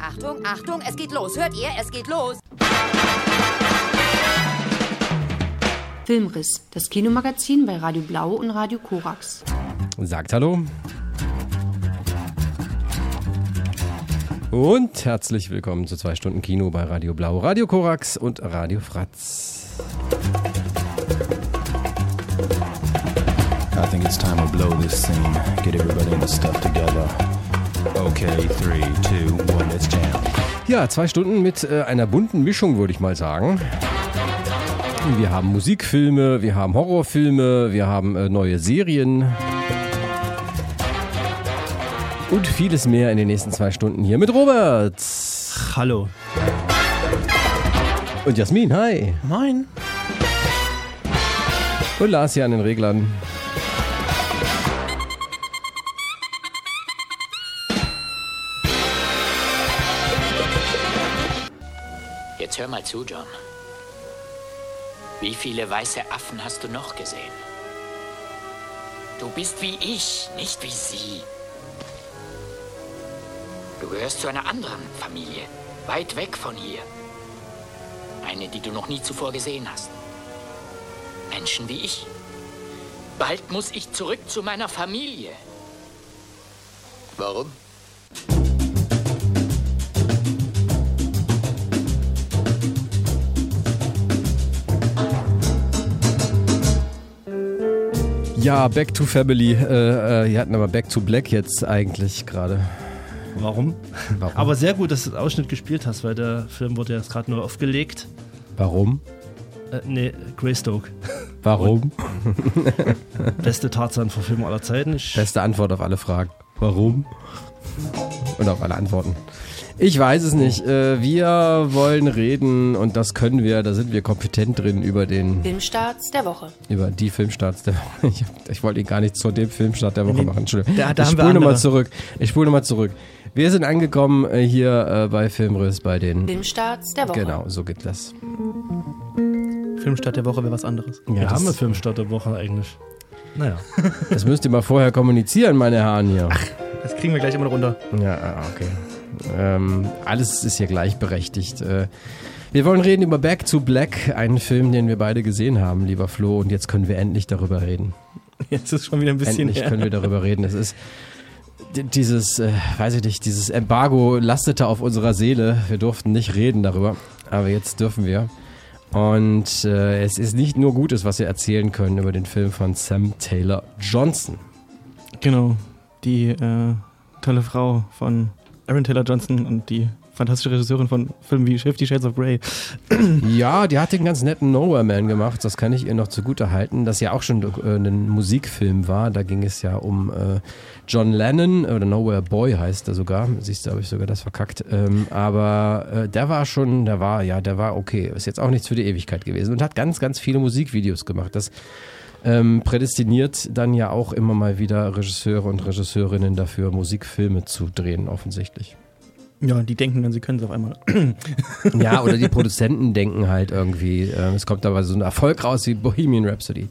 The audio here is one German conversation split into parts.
Achtung, Achtung, es geht los. Hört ihr? Es geht los. Filmriss, das Kinomagazin bei Radio Blau und Radio Korax. Sagt hallo. Und herzlich willkommen zu 2 Stunden Kino bei Radio Blau, Radio Korax und Radio Fratz. I think it's time to blow this scene. Get everybody in the stuff together. Okay, 3, 2, 1, let's jam. Ja, 2 Stunden mit einer bunten Mischung, würde ich mal sagen. Wir haben Musikfilme, wir haben Horrorfilme, wir haben neue Serien. Und vieles mehr in den nächsten 2 Stunden hier mit Robert. Hallo. Und Jasmin, hi. Moin. Und Lars hier an den Reglern. Jetzt hör mal zu, John. Wie viele weiße Affen hast du noch gesehen? Du bist wie ich, nicht wie sie. Du gehörst zu einer anderen Familie, weit weg von hier. Eine, die du noch nie zuvor gesehen hast. Menschen wie ich. Bald muss ich zurück zu meiner Familie. Warum? Ja, Back to Family. Wir hatten aber Back to Black jetzt eigentlich gerade. Warum? Aber sehr gut, dass du den Ausschnitt gespielt hast, weil der Film wurde jetzt gerade nur aufgelegt. Warum? Greystoke. Warum? Beste Tarzan-Verfilmung aller Zeiten. Beste Antwort auf alle Fragen. Warum? Und auf alle Antworten. Ich weiß es nicht. Wir wollen reden und das können wir, da sind wir kompetent drin über den Filmstarts der Woche. Über die Filmstarts der Woche. Ich wollte ihn gar nicht zu dem Filmstart der Woche machen. Entschuldigung. Ich spule nochmal zurück. Wir sind angekommen hier bei Filmriss bei den Filmstarts der Woche. Genau, so geht das. Filmstart der Woche wäre was anderes. Ja, wir haben eine Filmstart der Woche eigentlich. Naja. Das müsst ihr mal vorher kommunizieren, meine Herren hier. Ach, das kriegen wir gleich immer noch runter. Ja, okay. Alles ist hier gleichberechtigt. Wir wollen reden über Back to Black, einen Film, den wir beide gesehen haben, lieber Flo. Und jetzt können wir endlich darüber reden. Jetzt ist schon wieder ein bisschen Endlich können wir darüber reden. Es ist dieses Embargo lastete auf unserer Seele. Wir durften nicht reden darüber, aber jetzt dürfen wir. Und es ist nicht nur Gutes, was wir erzählen können über den Film von Sam Taylor Johnson. Genau, die tolle Frau von Aaron Taylor Johnson und die fantastische Regisseurin von Filmen wie 50 Shades of Grey. Ja, die hat den ganz netten Nowhere Man gemacht, das kann ich ihr noch zugute halten, das ja auch schon ein Musikfilm war, da ging es ja um John Lennon, oder Nowhere Boy heißt er sogar, siehst du, habe ich sogar das verkackt, aber der war okay, ist jetzt auch nichts für die Ewigkeit gewesen und hat ganz, ganz viele Musikvideos gemacht, das prädestiniert dann ja auch immer mal wieder Regisseure und Regisseurinnen dafür, Musikfilme zu drehen, offensichtlich. Ja, die denken dann, sie können es auf einmal. Ja, oder die Produzenten denken halt irgendwie, es kommt aber so ein Erfolg raus wie Bohemian Rhapsody.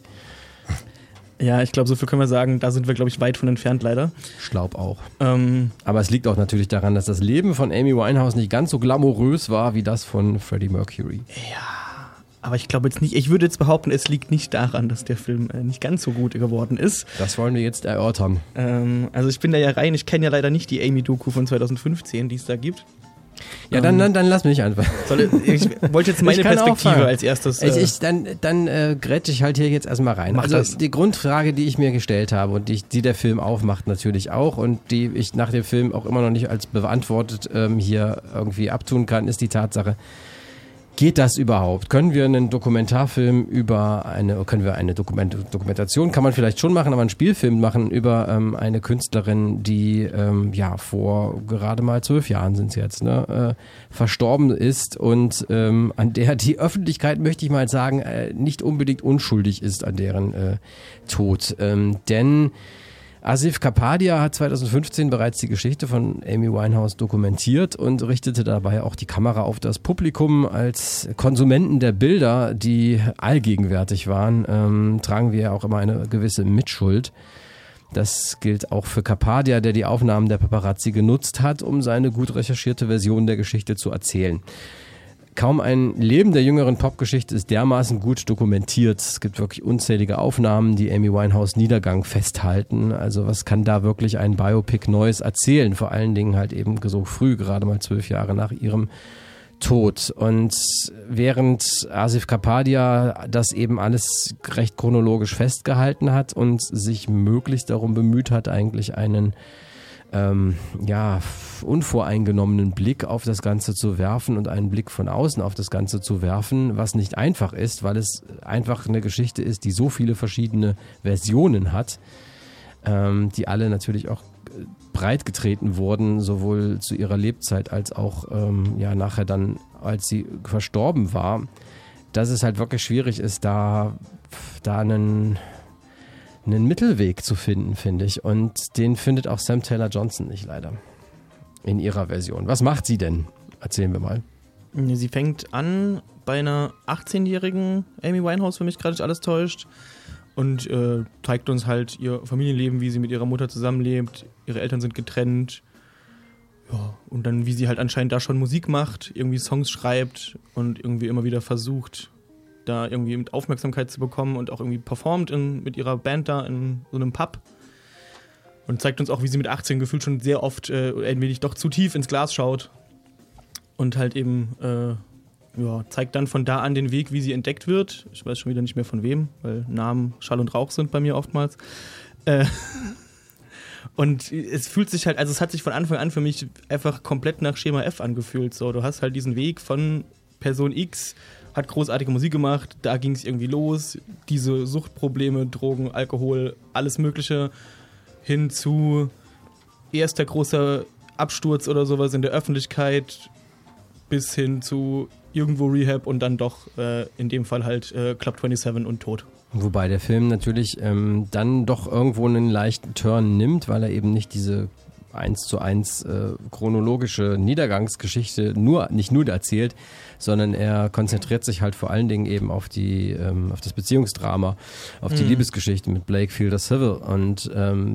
Ja, ich glaube, so viel können wir sagen, da sind wir, glaube ich, weit von entfernt leider. Ich glaube auch. Aber es liegt auch natürlich daran, dass das Leben von Amy Winehouse nicht ganz so glamourös war wie das von Freddie Mercury. Ja. Aber ich glaube jetzt nicht, ich würde jetzt behaupten, es liegt nicht daran, dass der Film nicht ganz so gut geworden ist. Das wollen wir jetzt erörtern. Also ich bin da ja rein, ich kenne ja leider nicht die Amy-Doku von 2015, die es da gibt. Ja, dann lass mich einfach. Ich wollte jetzt meine Perspektive als erstes. Dann grätsche ich halt hier jetzt erstmal rein. Also die Grundfrage, die ich mir gestellt habe und die der Film aufmacht natürlich auch und die ich nach dem Film auch immer noch nicht als beantwortet hier irgendwie abtun kann, ist die Tatsache, geht das überhaupt? Können wir einen Dokumentarfilm können wir eine Dokumentation, kann man vielleicht schon machen, aber einen Spielfilm machen über eine Künstlerin, die vor gerade mal 12 Jahren sind es jetzt, verstorben ist und an der die Öffentlichkeit, möchte ich mal sagen, nicht unbedingt unschuldig ist an deren Tod. Denn Asif Kapadia hat 2015 bereits die Geschichte von Amy Winehouse dokumentiert und richtete dabei auch die Kamera auf das Publikum. Als Konsumenten der Bilder, die allgegenwärtig waren, tragen wir auch immer eine gewisse Mitschuld. Das gilt auch für Kapadia, der die Aufnahmen der Paparazzi genutzt hat, um seine gut recherchierte Version der Geschichte zu erzählen. Kaum ein Leben der jüngeren Popgeschichte ist dermaßen gut dokumentiert. Es gibt wirklich unzählige Aufnahmen, die Amy Winehouse Niedergang festhalten. Also was kann da wirklich ein Biopic Neues erzählen? Vor allen Dingen halt eben so früh, gerade mal 12 Jahre nach ihrem Tod. Und während Asif Kapadia das eben alles recht chronologisch festgehalten hat und sich möglichst darum bemüht hat, eigentlich einen unvoreingenommenen Blick auf das Ganze zu werfen und einen Blick von außen auf das Ganze zu werfen, was nicht einfach ist, weil es einfach eine Geschichte ist, die so viele verschiedene Versionen hat, die alle natürlich auch breit getreten wurden, sowohl zu ihrer Lebzeit als auch nachher dann, als sie verstorben war, dass es halt wirklich schwierig ist, da einen Mittelweg zu finden, finde ich. Und den findet auch Sam Taylor Johnson nicht, leider. In ihrer Version. Was macht sie denn? Erzählen wir mal. Sie fängt an bei einer 18-jährigen Amy Winehouse, wenn mich gerade nicht alles täuscht. Und zeigt uns halt ihr Familienleben, wie sie mit ihrer Mutter zusammenlebt. Ihre Eltern sind getrennt. Ja, und dann, wie sie halt anscheinend da schon Musik macht, irgendwie Songs schreibt und irgendwie immer wieder versucht, da irgendwie mit Aufmerksamkeit zu bekommen und auch irgendwie performt mit ihrer Band da in so einem Pub. Und zeigt uns auch, wie sie mit 18 gefühlt schon sehr oft ein wenig doch zu tief ins Glas schaut. Und halt eben zeigt dann von da an den Weg, wie sie entdeckt wird. Ich weiß schon wieder nicht mehr von wem, weil Namen Schall und Rauch sind bei mir oftmals. Und es fühlt sich halt, also es hat sich von Anfang an für mich einfach komplett nach Schema F angefühlt. So, du hast halt diesen Weg von Person X, hat großartige Musik gemacht, da ging es irgendwie los, diese Suchtprobleme, Drogen, Alkohol, alles Mögliche, hin zu erster großer Absturz oder sowas in der Öffentlichkeit, bis hin zu irgendwo Rehab und dann doch in dem Fall halt Club 27 und Tod. Wobei der Film natürlich dann doch irgendwo einen leichten Turn nimmt, weil er eben nicht diese 1:1 chronologische Niedergangsgeschichte nicht nur erzählt, sondern er konzentriert sich halt vor allen Dingen eben auf auf das Beziehungsdrama, auf die Liebesgeschichte mit Blake Fielder Civil und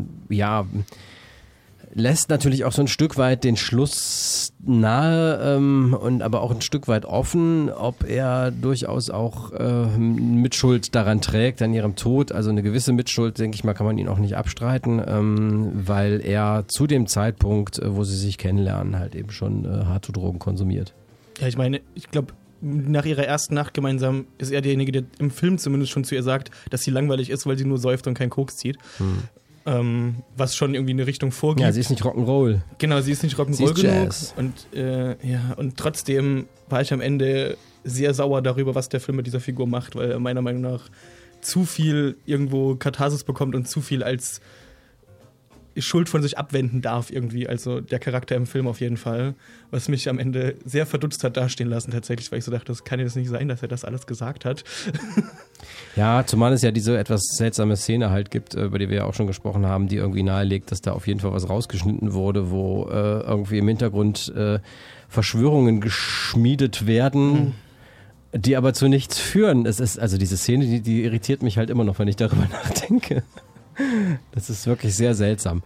lässt natürlich auch so ein Stück weit den Schluss nahe und aber auch ein Stück weit offen, ob er durchaus auch Mitschuld daran trägt, an ihrem Tod. Also eine gewisse Mitschuld, denke ich mal, kann man ihn auch nicht abstreiten, weil er zu dem Zeitpunkt, wo sie sich kennenlernen, halt eben schon harte Drogen konsumiert. Ja, ich meine, ich glaube, nach ihrer ersten Nacht gemeinsam ist er derjenige, der im Film zumindest schon zu ihr sagt, dass sie langweilig ist, weil sie nur säuft und keinen Koks zieht. Was schon irgendwie eine Richtung vorgibt. Ja, sie ist nicht Rock'n'Roll. Genau, sie ist nicht Rock'n'Roll genug. Jazz. Und trotzdem war ich am Ende sehr sauer darüber, was der Film mit dieser Figur macht, weil er meiner Meinung nach zu viel irgendwo Katharsis bekommt und zu viel als Schuld von sich abwenden darf irgendwie, also der Charakter im Film auf jeden Fall, was mich am Ende sehr verdutzt hat dastehen lassen tatsächlich, weil ich so dachte, das kann ja jetzt nicht sein, dass er das alles gesagt hat. Ja, zumal es ja diese etwas seltsame Szene halt gibt, über die wir ja auch schon gesprochen haben, die irgendwie nahelegt, dass da auf jeden Fall was rausgeschnitten wurde, wo irgendwie im Hintergrund Verschwörungen geschmiedet werden, die aber zu nichts führen. Es ist, also diese Szene, die irritiert mich halt immer noch, wenn ich darüber nachdenke. Das ist wirklich sehr seltsam.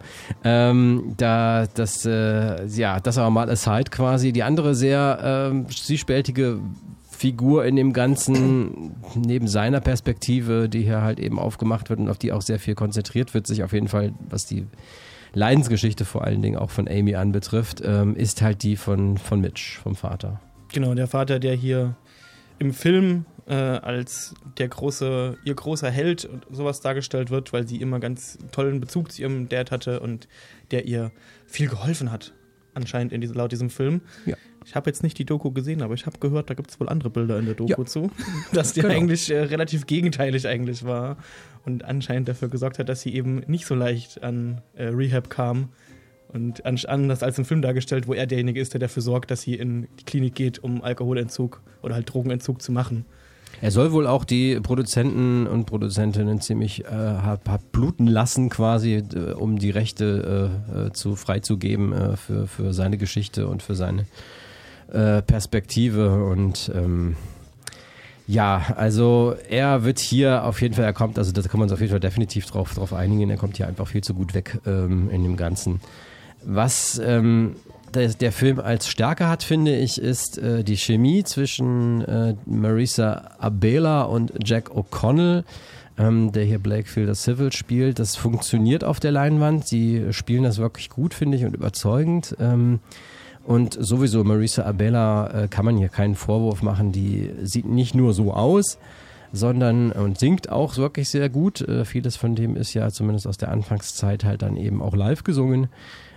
Das aber mal aside quasi. Die andere sehr zwiespältige Figur in dem Ganzen, neben seiner Perspektive, die hier halt eben aufgemacht wird und auf die auch sehr viel konzentriert wird, sich auf jeden Fall, was die Leidensgeschichte vor allen Dingen auch von Amy anbetrifft, ist halt die von Mitch, vom Vater. Genau, der Vater, der hier im Film als ihr großer Held und sowas dargestellt wird, weil sie immer ganz tollen Bezug zu ihrem Dad hatte und der ihr viel geholfen hat, anscheinend laut diesem Film. Ja. Ich habe jetzt nicht die Doku gesehen, aber ich habe gehört, da gibt es wohl andere Bilder in der Doku zu, dass die eigentlich relativ gegenteilig eigentlich war und anscheinend dafür gesorgt hat, dass sie eben nicht so leicht an Rehab kam. Und anders als im Film dargestellt, wo er derjenige ist, der dafür sorgt, dass sie in die Klinik geht, um Alkoholentzug oder halt Drogenentzug zu machen. Er soll wohl auch die Produzenten und Produzentinnen ziemlich hat bluten lassen quasi, um die Rechte freizugeben für seine Geschichte und für seine Perspektive. Und Ja, also er wird hier auf jeden Fall, er kommt, also da kann man uns auf jeden Fall definitiv drauf einigen, er kommt hier einfach viel zu gut weg in dem Ganzen. Was der Film als Stärke hat, finde ich, ist die Chemie zwischen Marisa Abela und Jack O'Connell, der hier Blake Fielder Civil spielt. Das funktioniert auf der Leinwand, sie spielen das wirklich gut, finde ich, und überzeugend. Und sowieso Marisa Abela kann man hier keinen Vorwurf machen, die sieht nicht nur so aus, sondern und singt auch wirklich sehr gut. Vieles von dem ist ja zumindest aus der Anfangszeit halt dann eben auch live gesungen.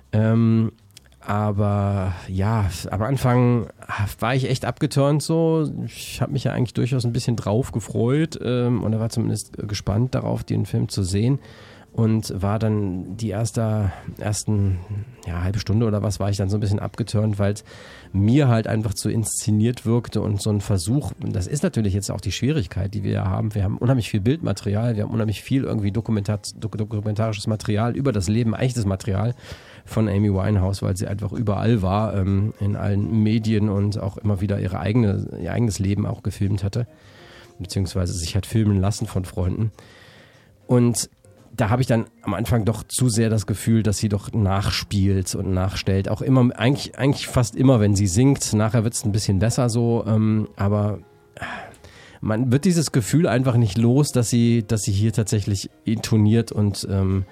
Aber ja, am Anfang war ich echt abgeturnt so. Ich habe mich ja eigentlich durchaus ein bisschen drauf gefreut und er war zumindest gespannt darauf, den Film zu sehen. Und war dann die ersten halbe Stunde oder was, war ich dann so ein bisschen abgeturnt, weil es mir halt einfach zu inszeniert wirkte und so ein Versuch, das ist natürlich jetzt auch die Schwierigkeit, die wir haben. Wir haben unheimlich viel Bildmaterial, wir haben unheimlich viel irgendwie dokumentarisches Material über das Leben, echtes Material von Amy Winehouse, weil sie einfach überall war, in allen Medien und auch immer wieder ihr eigenes Leben auch gefilmt hatte, beziehungsweise sich hat filmen lassen von Freunden. Und da habe ich dann am Anfang doch zu sehr das Gefühl, dass sie doch nachspielt und nachstellt. Auch immer, eigentlich fast immer, wenn sie singt. Nachher wird es ein bisschen besser so, aber man wird dieses Gefühl einfach nicht los, dass sie hier tatsächlich intoniert und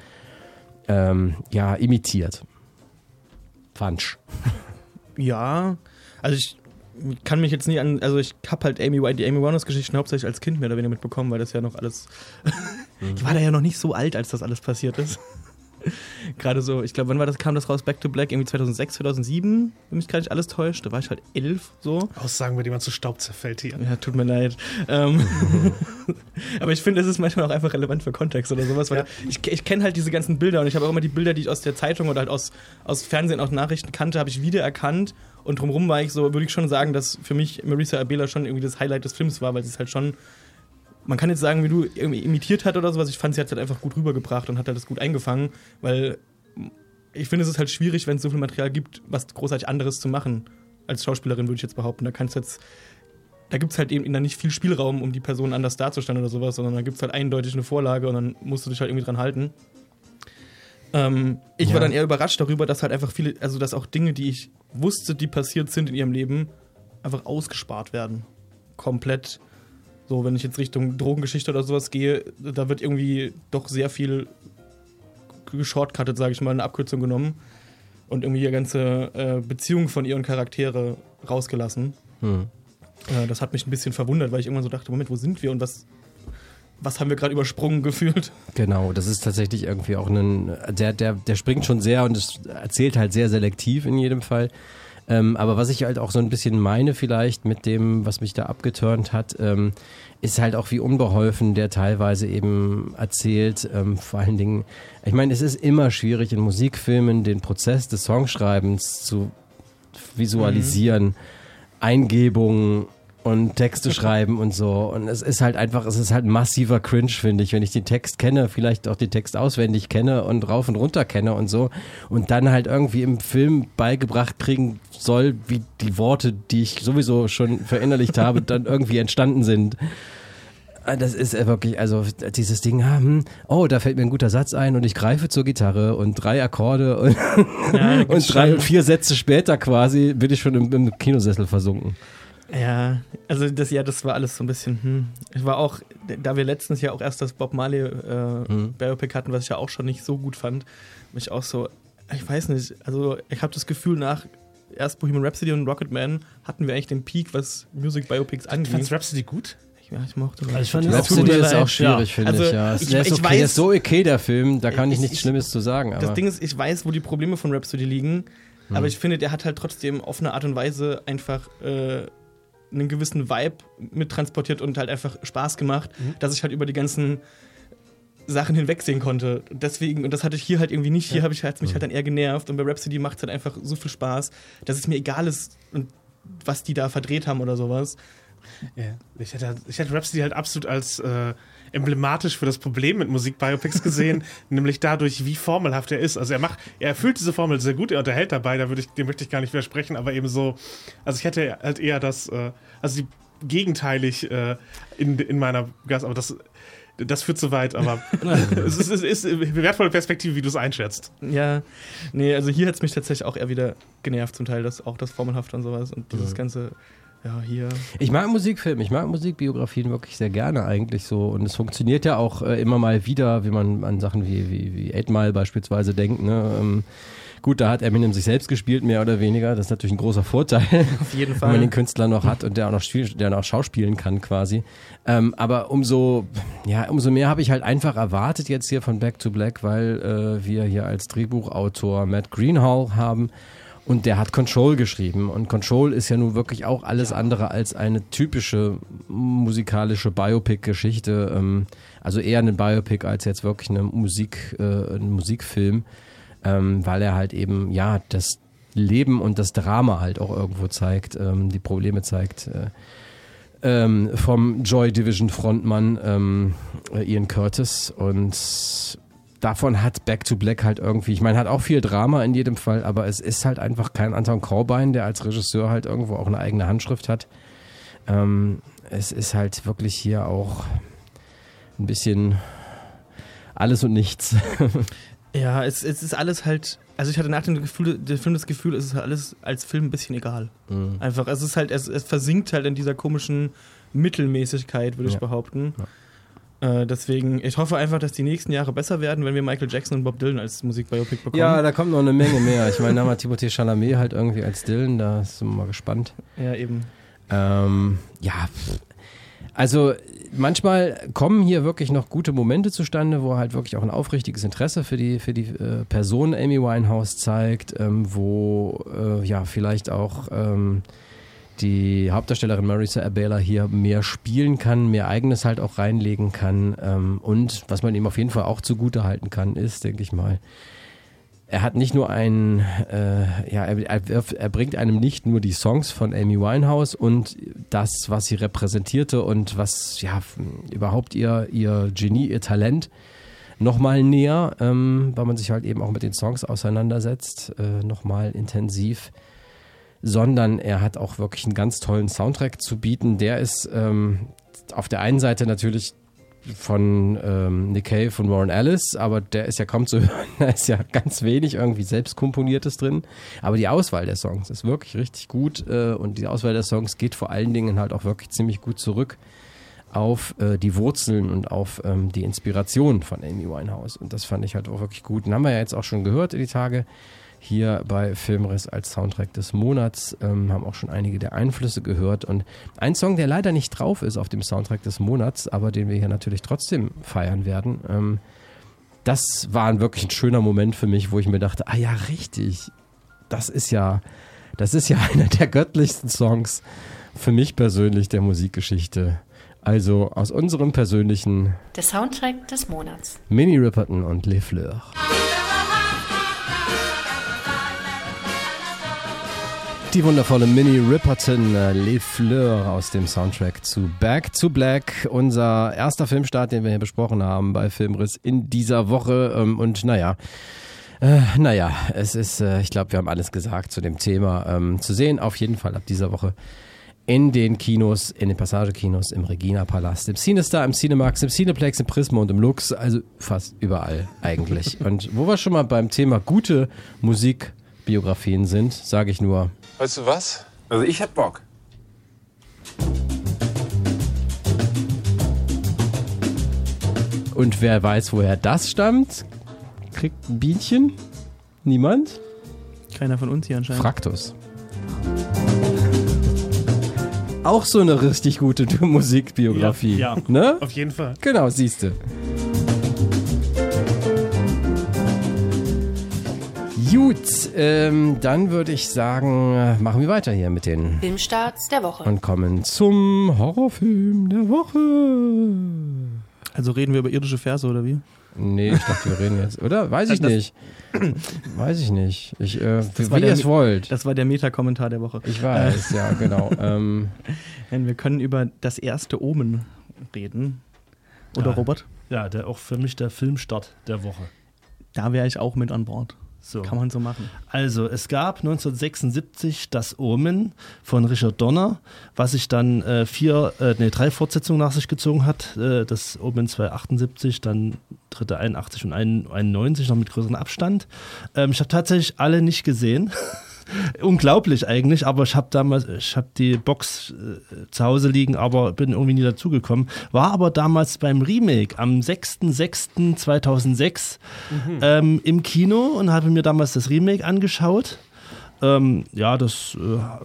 imitiert. Falsch. Ja, also ich kann mich jetzt nie an, also ich habe halt die Amy Winehouse-Geschichten hauptsächlich als Kind mehr oder weniger mitbekommen, weil das ja noch alles, ich war da ja noch nicht so alt, als das alles passiert ist. Gerade so, ich glaube, kam das raus, Back to Black, irgendwie 2006, 2007, wenn mich gar nicht alles täuscht, da war ich halt 11, so. Aussagen, bei denen man zu Staub zerfällt hier. Ja, tut mir leid. Aber ich finde, es ist manchmal auch einfach relevant für Kontext oder sowas, weil ich kenne halt diese ganzen Bilder und ich habe auch immer die Bilder, die ich aus der Zeitung oder halt aus Fernsehen, auch Nachrichten kannte, habe ich wiedererkannt und drumherum war ich so, würde ich schon sagen, dass für mich Marisa Abela schon irgendwie das Highlight des Films war, weil sie es halt schon, man kann jetzt sagen, wie du irgendwie imitiert hat oder sowas. Ich fand, sie hat es halt einfach gut rübergebracht und hat halt das gut eingefangen, weil ich finde, es ist halt schwierig, wenn es so viel Material gibt, was großartig anderes zu machen. Als Schauspielerin würde ich jetzt behaupten. Da gibt es halt eben dann nicht viel Spielraum, um die Person anders darzustellen oder sowas, sondern da gibt es halt eindeutig eine Vorlage und dann musst du dich halt irgendwie dran halten. Ich war dann eher überrascht darüber, dass halt einfach viele, also dass auch Dinge, die ich wusste, die passiert sind in ihrem Leben, einfach ausgespart werden. Komplett. So, wenn ich jetzt Richtung Drogengeschichte oder sowas gehe, da wird irgendwie doch sehr viel geshortcuttet, sage ich mal, eine Abkürzung genommen und irgendwie die ganze Beziehung von ihren Charaktere rausgelassen. Das hat mich ein bisschen verwundert, weil ich irgendwann so dachte, Moment, wo sind wir und was haben wir gerade übersprungen gefühlt? Genau, das ist tatsächlich irgendwie auch der springt schon sehr und es erzählt halt sehr selektiv in jedem Fall. Aber was ich halt auch so ein bisschen meine vielleicht mit dem, was mich da abgeturnt hat, ist halt auch wie unbeholfen der teilweise eben erzählt. Vor allen Dingen, ich meine, es ist immer schwierig in Musikfilmen den Prozess des Songschreibens zu visualisieren, Eingebungen und Texte schreiben und so. Und es ist halt massiver Cringe, finde ich, wenn ich den Text kenne, vielleicht auch den Text auswendig kenne und rauf und runter kenne und so. Und dann halt irgendwie im Film beigebracht kriegen soll, wie die Worte, die ich sowieso schon verinnerlicht habe, dann irgendwie entstanden sind. Das ist wirklich, also dieses Ding, da fällt mir ein guter Satz ein und ich greife zur Gitarre und 3 Akkorde und, und 3 und 4 Sätze später quasi bin ich schon im Kinosessel versunken. Ja, also das war alles so ein bisschen, Ich war auch, da wir letztens ja auch erst das Bob Marley Biopic hatten, was ich ja auch schon nicht so gut fand, mich auch so, ich weiß nicht, also ich habe das Gefühl, nach erst Bohemian Rhapsody und Rocketman hatten wir eigentlich den Peak, was Music Biopics angeht. Fandst du Rhapsody gut? Ja, ich mochte das. Ich fand Rhapsody ist auch schwierig, finde ich. Ja. Der ist so okay, der Film, da kann ich nichts Schlimmes zu sagen. Aber. Das Ding ist, ich weiß, wo die Probleme von Rhapsody liegen, aber ich finde, der hat halt trotzdem auf eine Art und Weise einfach einen gewissen Vibe mit transportiert und halt einfach Spaß gemacht, dass ich halt über die ganzen Sachen hinwegsehen konnte. Deswegen, und das hatte ich hier halt irgendwie nicht, hier hat es mich halt dann eher genervt und bei Rhapsody macht es halt einfach so viel Spaß, dass es mir egal ist, was die da verdreht haben oder sowas. Ja, ich hätte Rhapsody halt absolut als emblematisch für das Problem mit Musikbiopics gesehen, nämlich dadurch, wie formelhaft er ist. Also er erfüllt diese Formel sehr gut, er unterhält dabei, dem möchte ich gar nicht widersprechen, aber eben so, also ich hätte halt eher gegenteilig in meiner Gast, aber das führt zu weit, aber es ist eine wertvolle Perspektive, wie du es einschätzt. Ja, nee, also hier hat es mich tatsächlich auch eher wieder genervt, zum Teil auch das Formelhafte und sowas und dieses ganze, ja, hier. Ich mag Musikfilme, ich mag Musikbiografien wirklich sehr gerne eigentlich so und es funktioniert ja auch immer mal wieder, wie man an Sachen wie 8 Mile beispielsweise denkt, ne, gut, da hat Eminem sich selbst gespielt, mehr oder weniger. Das ist natürlich ein großer Vorteil, auf jeden Fall, wenn man den Künstler noch hat und der auch schauspielen kann quasi. Aber umso mehr habe ich halt einfach erwartet jetzt hier von Back to Black, weil wir hier als Drehbuchautor Matt Greenhalgh haben und der hat Control geschrieben. Und Control ist ja nun wirklich auch alles andere als eine typische musikalische Biopic-Geschichte. Also eher eine Biopic als jetzt wirklich ein Musikfilm. Weil er halt eben, ja, das Leben und das Drama halt auch irgendwo zeigt, die Probleme zeigt. Vom Joy Division Frontmann Ian Curtis und davon hat Back to Black halt irgendwie, ich meine, hat auch viel Drama in jedem Fall, aber es ist halt einfach kein Anton Corbijn, der als Regisseur halt irgendwo auch eine eigene Handschrift hat. Es ist halt wirklich hier auch ein bisschen alles und nichts. Ja, es ist alles halt, also ich hatte nach dem Film das Gefühl, es ist alles als Film ein bisschen egal. Mhm. Einfach, es ist halt, es versinkt halt in dieser komischen Mittelmäßigkeit, würde ich behaupten. Ja. Deswegen, ich hoffe einfach, dass die nächsten Jahre besser werden, wenn wir Michael Jackson und Bob Dylan als Musikbiopic bekommen. Ja, da kommt noch eine Menge mehr. Ich meine, da haben wir Timothée Chalamet halt irgendwie als Dylan, da sind wir mal gespannt. Ja, eben. Ja, also manchmal kommen hier wirklich noch gute Momente zustande, wo halt wirklich auch ein aufrichtiges Interesse für die Person Amy Winehouse zeigt, wo vielleicht auch die Hauptdarstellerin Marisa Abela hier mehr spielen kann, mehr Eigenes halt auch reinlegen kann und was man ihm auf jeden Fall auch zugute halten kann, ist, denke ich mal, er hat nicht nur er bringt einem nicht nur die Songs von Amy Winehouse und das, was sie repräsentierte und was überhaupt ihr Genie, ihr Talent nochmal näher, weil man sich halt eben auch mit den Songs auseinandersetzt, nochmal intensiv, sondern er hat auch wirklich einen ganz tollen Soundtrack zu bieten. Der ist auf der einen Seite natürlich von Nick Cave von Warren Ellis, aber der ist ja kaum zu hören, da ist ja ganz wenig irgendwie selbst Komponiertes drin, aber die Auswahl der Songs ist wirklich richtig gut und die Auswahl der Songs geht vor allen Dingen halt auch wirklich ziemlich gut zurück auf die Wurzeln und auf die Inspiration von Amy Winehouse und das fand ich halt auch wirklich gut. Den haben wir ja jetzt auch schon gehört in die Tage hier bei Filmriss als Soundtrack des Monats, haben auch schon einige der Einflüsse gehört und ein Song, der leider nicht drauf ist auf dem Soundtrack des Monats, aber den wir hier natürlich trotzdem feiern werden, das war wirklich ein schöner Moment für mich, wo ich mir dachte, ah ja, richtig, das ist ja einer der göttlichsten Songs für mich persönlich der Musikgeschichte. Also aus unserem persönlichen der Soundtrack des Monats. Minnie Riperton und Les Fleurs. Die wundervolle Minnie Riperton, Les Fleurs aus dem Soundtrack zu Back to Black, unser erster Filmstart, den wir hier besprochen haben bei Filmriss in dieser Woche. Und es ist, ich glaube, wir haben alles gesagt zu dem Thema. Zu sehen auf jeden Fall ab dieser Woche in den Kinos, in den Passage-Kinos, im Regina-Palast, im Cinestar, im Cinemax, im Cineplex, im Prisma und im Lux, also fast überall eigentlich. Und wo wir schon mal beim Thema gute Musikbiografien sind, sage ich nur, weißt du was? Also ich hätte Bock. Und wer weiß, woher das stammt, kriegt ein Bienchen? Niemand? Keiner von uns hier anscheinend. Fraktus. Auch so eine richtig gute Musikbiografie. Ja, ne? Auf jeden Fall. Genau, siehste. Gut, dann würde ich sagen, machen wir weiter hier mit den Filmstarts der Woche. Und kommen zum Horrorfilm der Woche. Also reden wir über irdische Verse oder wie? Nee, ich dachte, wir reden jetzt, oder? Weiß ich nicht. Weiß ich nicht. Wie ihr es wollt. Das war der Meta-Kommentar der Woche. Ich weiß, ja, genau. Wir können über das erste Omen reden. Oder Robert? Ja, auch für mich der Filmstart der Woche. Da wäre ich auch mit an Bord. So. Kann man so machen. Also, es gab 1976 das Omen von Richard Donner, was sich dann 3 Fortsetzungen nach sich gezogen hat. Das Omen 278, dann dritte 81 und 91, noch mit größerem Abstand. Ich habe tatsächlich alle nicht gesehen. Unglaublich eigentlich, aber ich habe die Box zu Hause liegen, aber bin irgendwie nie dazugekommen. War aber damals beim Remake am 6.6.2006 im Kino und habe mir damals das Remake angeschaut. Das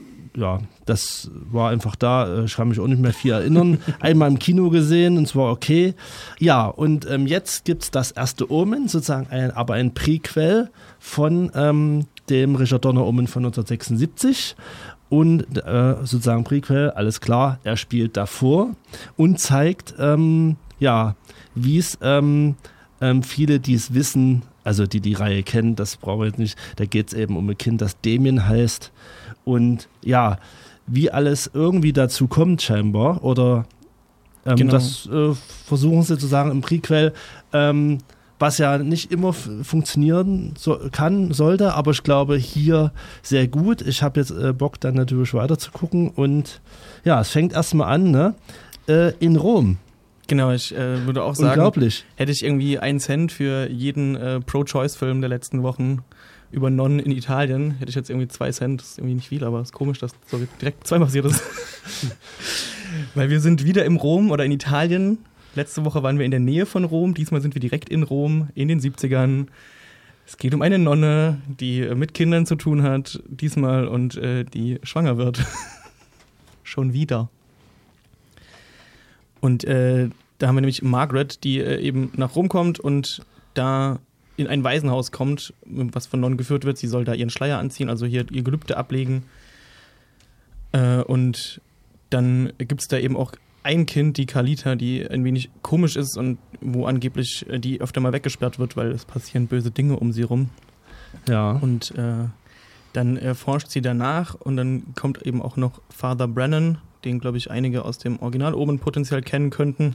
war einfach da. Ich kann mich auch nicht mehr viel erinnern. Einmal im Kino gesehen und es war okay. Ja, und jetzt gibt es das erste Omen, sozusagen aber ein Prequel von dem Richard Donner Omen von 1976 und sozusagen Prequel, alles klar, er spielt davor und zeigt, wie es viele, die es wissen, also die Reihe kennen, das brauchen wir jetzt nicht, da geht es eben um ein Kind, das Damien heißt und ja, wie alles irgendwie dazu kommt scheinbar oder das versuchen sie zu sagen im Prequel, was ja nicht immer funktionieren sollte, aber ich glaube hier sehr gut. Ich habe jetzt Bock, dann natürlich weiter zu gucken und ja, es fängt erstmal an, ne? In Rom. Genau, ich würde auch sagen, unglaublich. Hätte ich irgendwie 1 Cent für jeden Pro-Choice-Film der letzten Wochen über Nonnen in Italien, hätte ich jetzt irgendwie 2 Cent, das ist irgendwie nicht viel, aber es ist komisch, dass so direkt zweimal passiert ist. Weil wir sind wieder im Rom oder in Italien. Letzte Woche waren wir in der Nähe von Rom, diesmal sind wir direkt in Rom, in den 70ern. Es geht um eine Nonne, die mit Kindern zu tun hat, diesmal und die schwanger wird. Schon wieder. Und da haben wir nämlich Margaret, die eben nach Rom kommt und da in ein Waisenhaus kommt, was von Nonnen geführt wird. Sie soll da ihren Schleier anziehen, also hier ihr Gelübde ablegen. Und dann gibt es da eben auch ein Kind, die Carlita, die ein wenig komisch ist und wo angeblich die öfter mal weggesperrt wird, weil es passieren böse Dinge um sie rum. Ja. Und dann forscht sie danach und dann kommt eben auch noch Father Brennan, den, glaube ich, einige aus dem Original-Omen potenziell kennen könnten.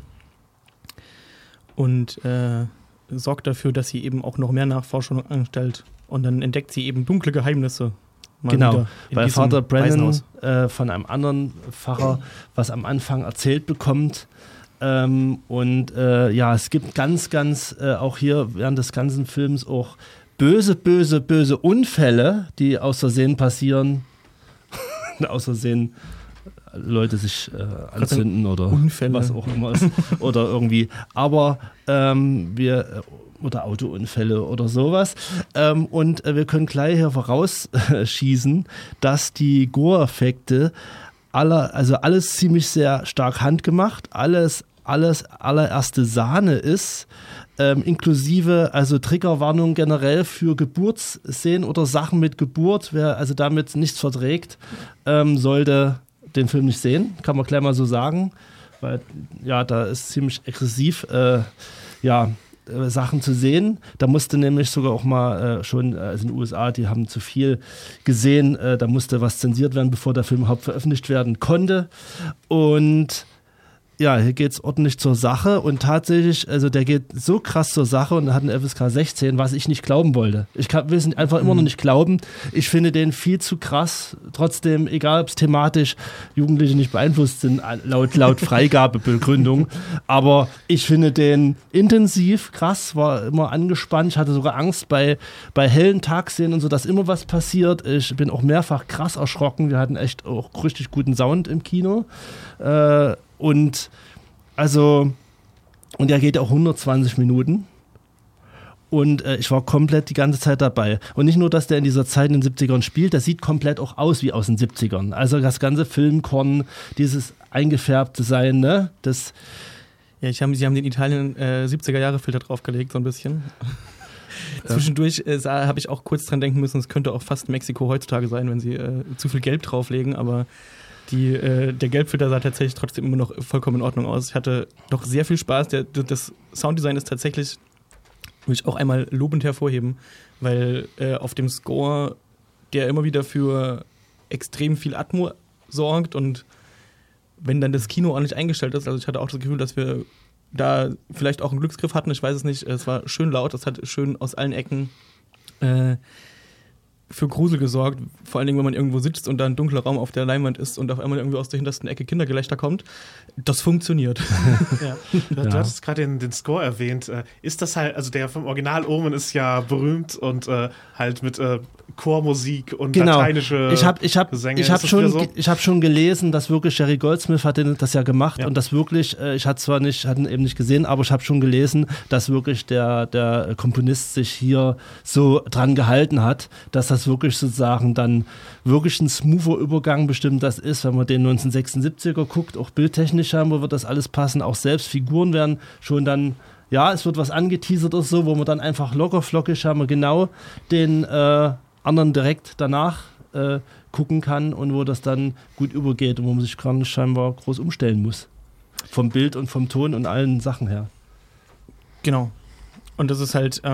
Und sorgt dafür, dass sie eben auch noch mehr Nachforschung anstellt. Und dann entdeckt sie eben dunkle Geheimnisse. Genau, weil Vater Brennan von einem anderen Pfarrer was am Anfang erzählt bekommt. Es gibt ganz auch hier während des ganzen Films auch böse Unfälle, die aus Versehen passieren. Aus Versehen Leute sich anzünden oder Unfälle. Was auch immer ist. Oder irgendwie. Aber oder Autounfälle oder sowas. Wir können gleich hier vorausschießen, dass die Gore-Effekte alles ziemlich sehr stark handgemacht, alles allererste Sahne ist, inklusive also Triggerwarnung generell für Geburtsszenen oder Sachen mit Geburt. Wer also damit nichts verträgt, sollte den Film nicht sehen, kann man gleich mal so sagen, weil ja, da ist ziemlich aggressiv Sachen zu sehen. Da musste nämlich sogar auch mal also in den USA, die haben zu viel gesehen, da musste was zensiert werden, bevor der Film überhaupt veröffentlicht werden konnte. Und ja, hier geht es ordentlich zur Sache und tatsächlich, also der geht so krass zur Sache und hat einen FSK 16, was ich nicht glauben wollte. Ich will es einfach immer noch nicht glauben. Ich finde den viel zu krass. Trotzdem, egal ob es thematisch Jugendliche nicht beeinflusst sind, laut Freigabebegründung, aber ich finde den intensiv krass, war immer angespannt. Ich hatte sogar Angst bei hellen Tagszenen und so, dass immer was passiert. Ich bin auch mehrfach krass erschrocken. Wir hatten echt auch richtig guten Sound im Kino. Und der geht auch 120 Minuten und ich war komplett die ganze Zeit dabei. Und nicht nur, dass der in dieser Zeit in den 70ern spielt, der sieht komplett auch aus wie aus den 70ern. Also das ganze Filmkorn, dieses eingefärbte Sein, ne? Das ja, sie haben den Italien 70er-Jahre-Filter draufgelegt, so ein bisschen. Zwischendurch habe ich auch kurz dran denken müssen, es könnte auch fast Mexiko heutzutage sein, wenn sie zu viel Gelb drauflegen, aber der Gelbfilter sah tatsächlich trotzdem immer noch vollkommen in Ordnung aus. Ich hatte doch sehr viel Spaß. Das Sounddesign ist tatsächlich, will ich auch einmal lobend hervorheben, weil auf dem Score, der immer wieder für extrem viel Atmo sorgt und wenn dann das Kino ordentlich eingestellt ist, also ich hatte auch das Gefühl, dass wir da vielleicht auch einen Glücksgriff hatten, ich weiß es nicht, es war schön laut, es hat schön aus allen Ecken für Grusel gesorgt. Vor allen Dingen, wenn man irgendwo sitzt und da ein dunkler Raum auf der Leinwand ist und auf einmal irgendwie aus der hintersten Ecke Kindergelächter kommt. Das funktioniert. Ja. Du hattest gerade den Score erwähnt. Ist das halt, also der vom Original Omen ist ja berühmt und halt mit Chormusik und lateinische Gesänge. Ich habe schon gelesen, dass wirklich Jerry Goldsmith hat das ja gemacht und das wirklich, ich hatte ihn eben nicht gesehen, aber ich habe schon gelesen, dass wirklich der Komponist sich hier so dran gehalten hat, dass das wirklich sozusagen dann wirklich ein smoother Übergang bestimmt das ist, wenn man den 1976er guckt, auch bildtechnisch haben, wo wird das alles passen, auch selbst Figuren werden schon dann, ja, es wird was angeteasert oder so, wo man dann einfach locker flockig haben wir genau den anderen direkt danach gucken kann und wo das dann gut übergeht und wo man sich gar nicht scheinbar groß umstellen muss. Vom Bild und vom Ton und allen Sachen her. Genau. Und das ist halt,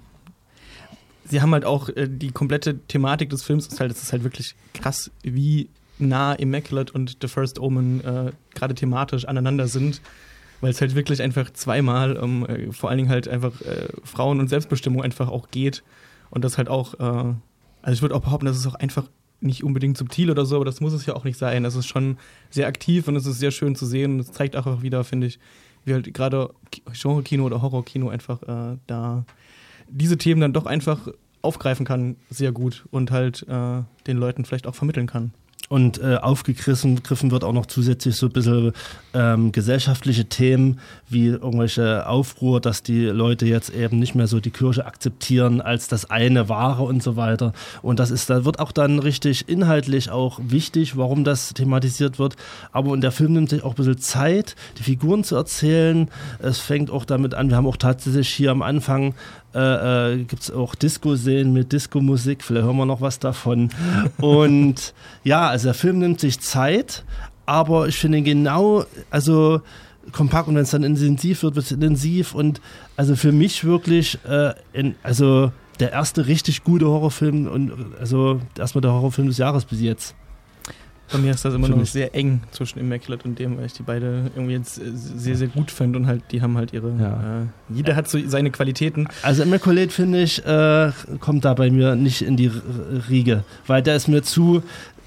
sie haben halt auch die komplette Thematik des Films, es ist halt wirklich krass, wie nah Immaculate und The First Omen gerade thematisch aneinander sind, weil es halt wirklich einfach zweimal vor allen Dingen halt einfach Frauen und Selbstbestimmung einfach auch geht und das halt auch, also ich würde auch behaupten, das ist auch einfach nicht unbedingt subtil oder so, aber das muss es ja auch nicht sein. Das ist schon sehr aktiv und es ist sehr schön zu sehen und es zeigt auch wieder, finde ich, wie halt gerade Genre-Kino oder Horror-Kino einfach da diese Themen dann doch einfach aufgreifen kann, sehr gut und halt den Leuten vielleicht auch vermitteln kann. Und aufgegriffen wird auch noch zusätzlich so ein bisschen gesellschaftliche Themen wie irgendwelche Aufruhr, dass die Leute jetzt eben nicht mehr so die Kirche akzeptieren als das eine Wahre und so weiter. Und da wird auch dann richtig inhaltlich auch wichtig, warum das thematisiert wird. Aber der Film nimmt sich auch ein bisschen Zeit, die Figuren zu erzählen. Es fängt auch damit an, wir haben auch tatsächlich hier am Anfang gibt es auch Disco-Szenen mit Disco-Musik, vielleicht hören wir noch was davon. Und ja, also der Film nimmt sich Zeit, aber ich finde genau, also kompakt und wenn es dann intensiv wird, wird es intensiv und also für mich wirklich, also der erste richtig gute Horrorfilm und also erstmal der Horrorfilm des Jahres bis jetzt. Bei mir ist das immer noch sehr eng zwischen Immaculate und dem, weil ich die beide irgendwie jetzt sehr, sehr gut finde und halt, die haben halt ihre, jeder hat so seine Qualitäten. Also Immaculate, finde ich, kommt da bei mir nicht in die Riege, weil der ist mir zu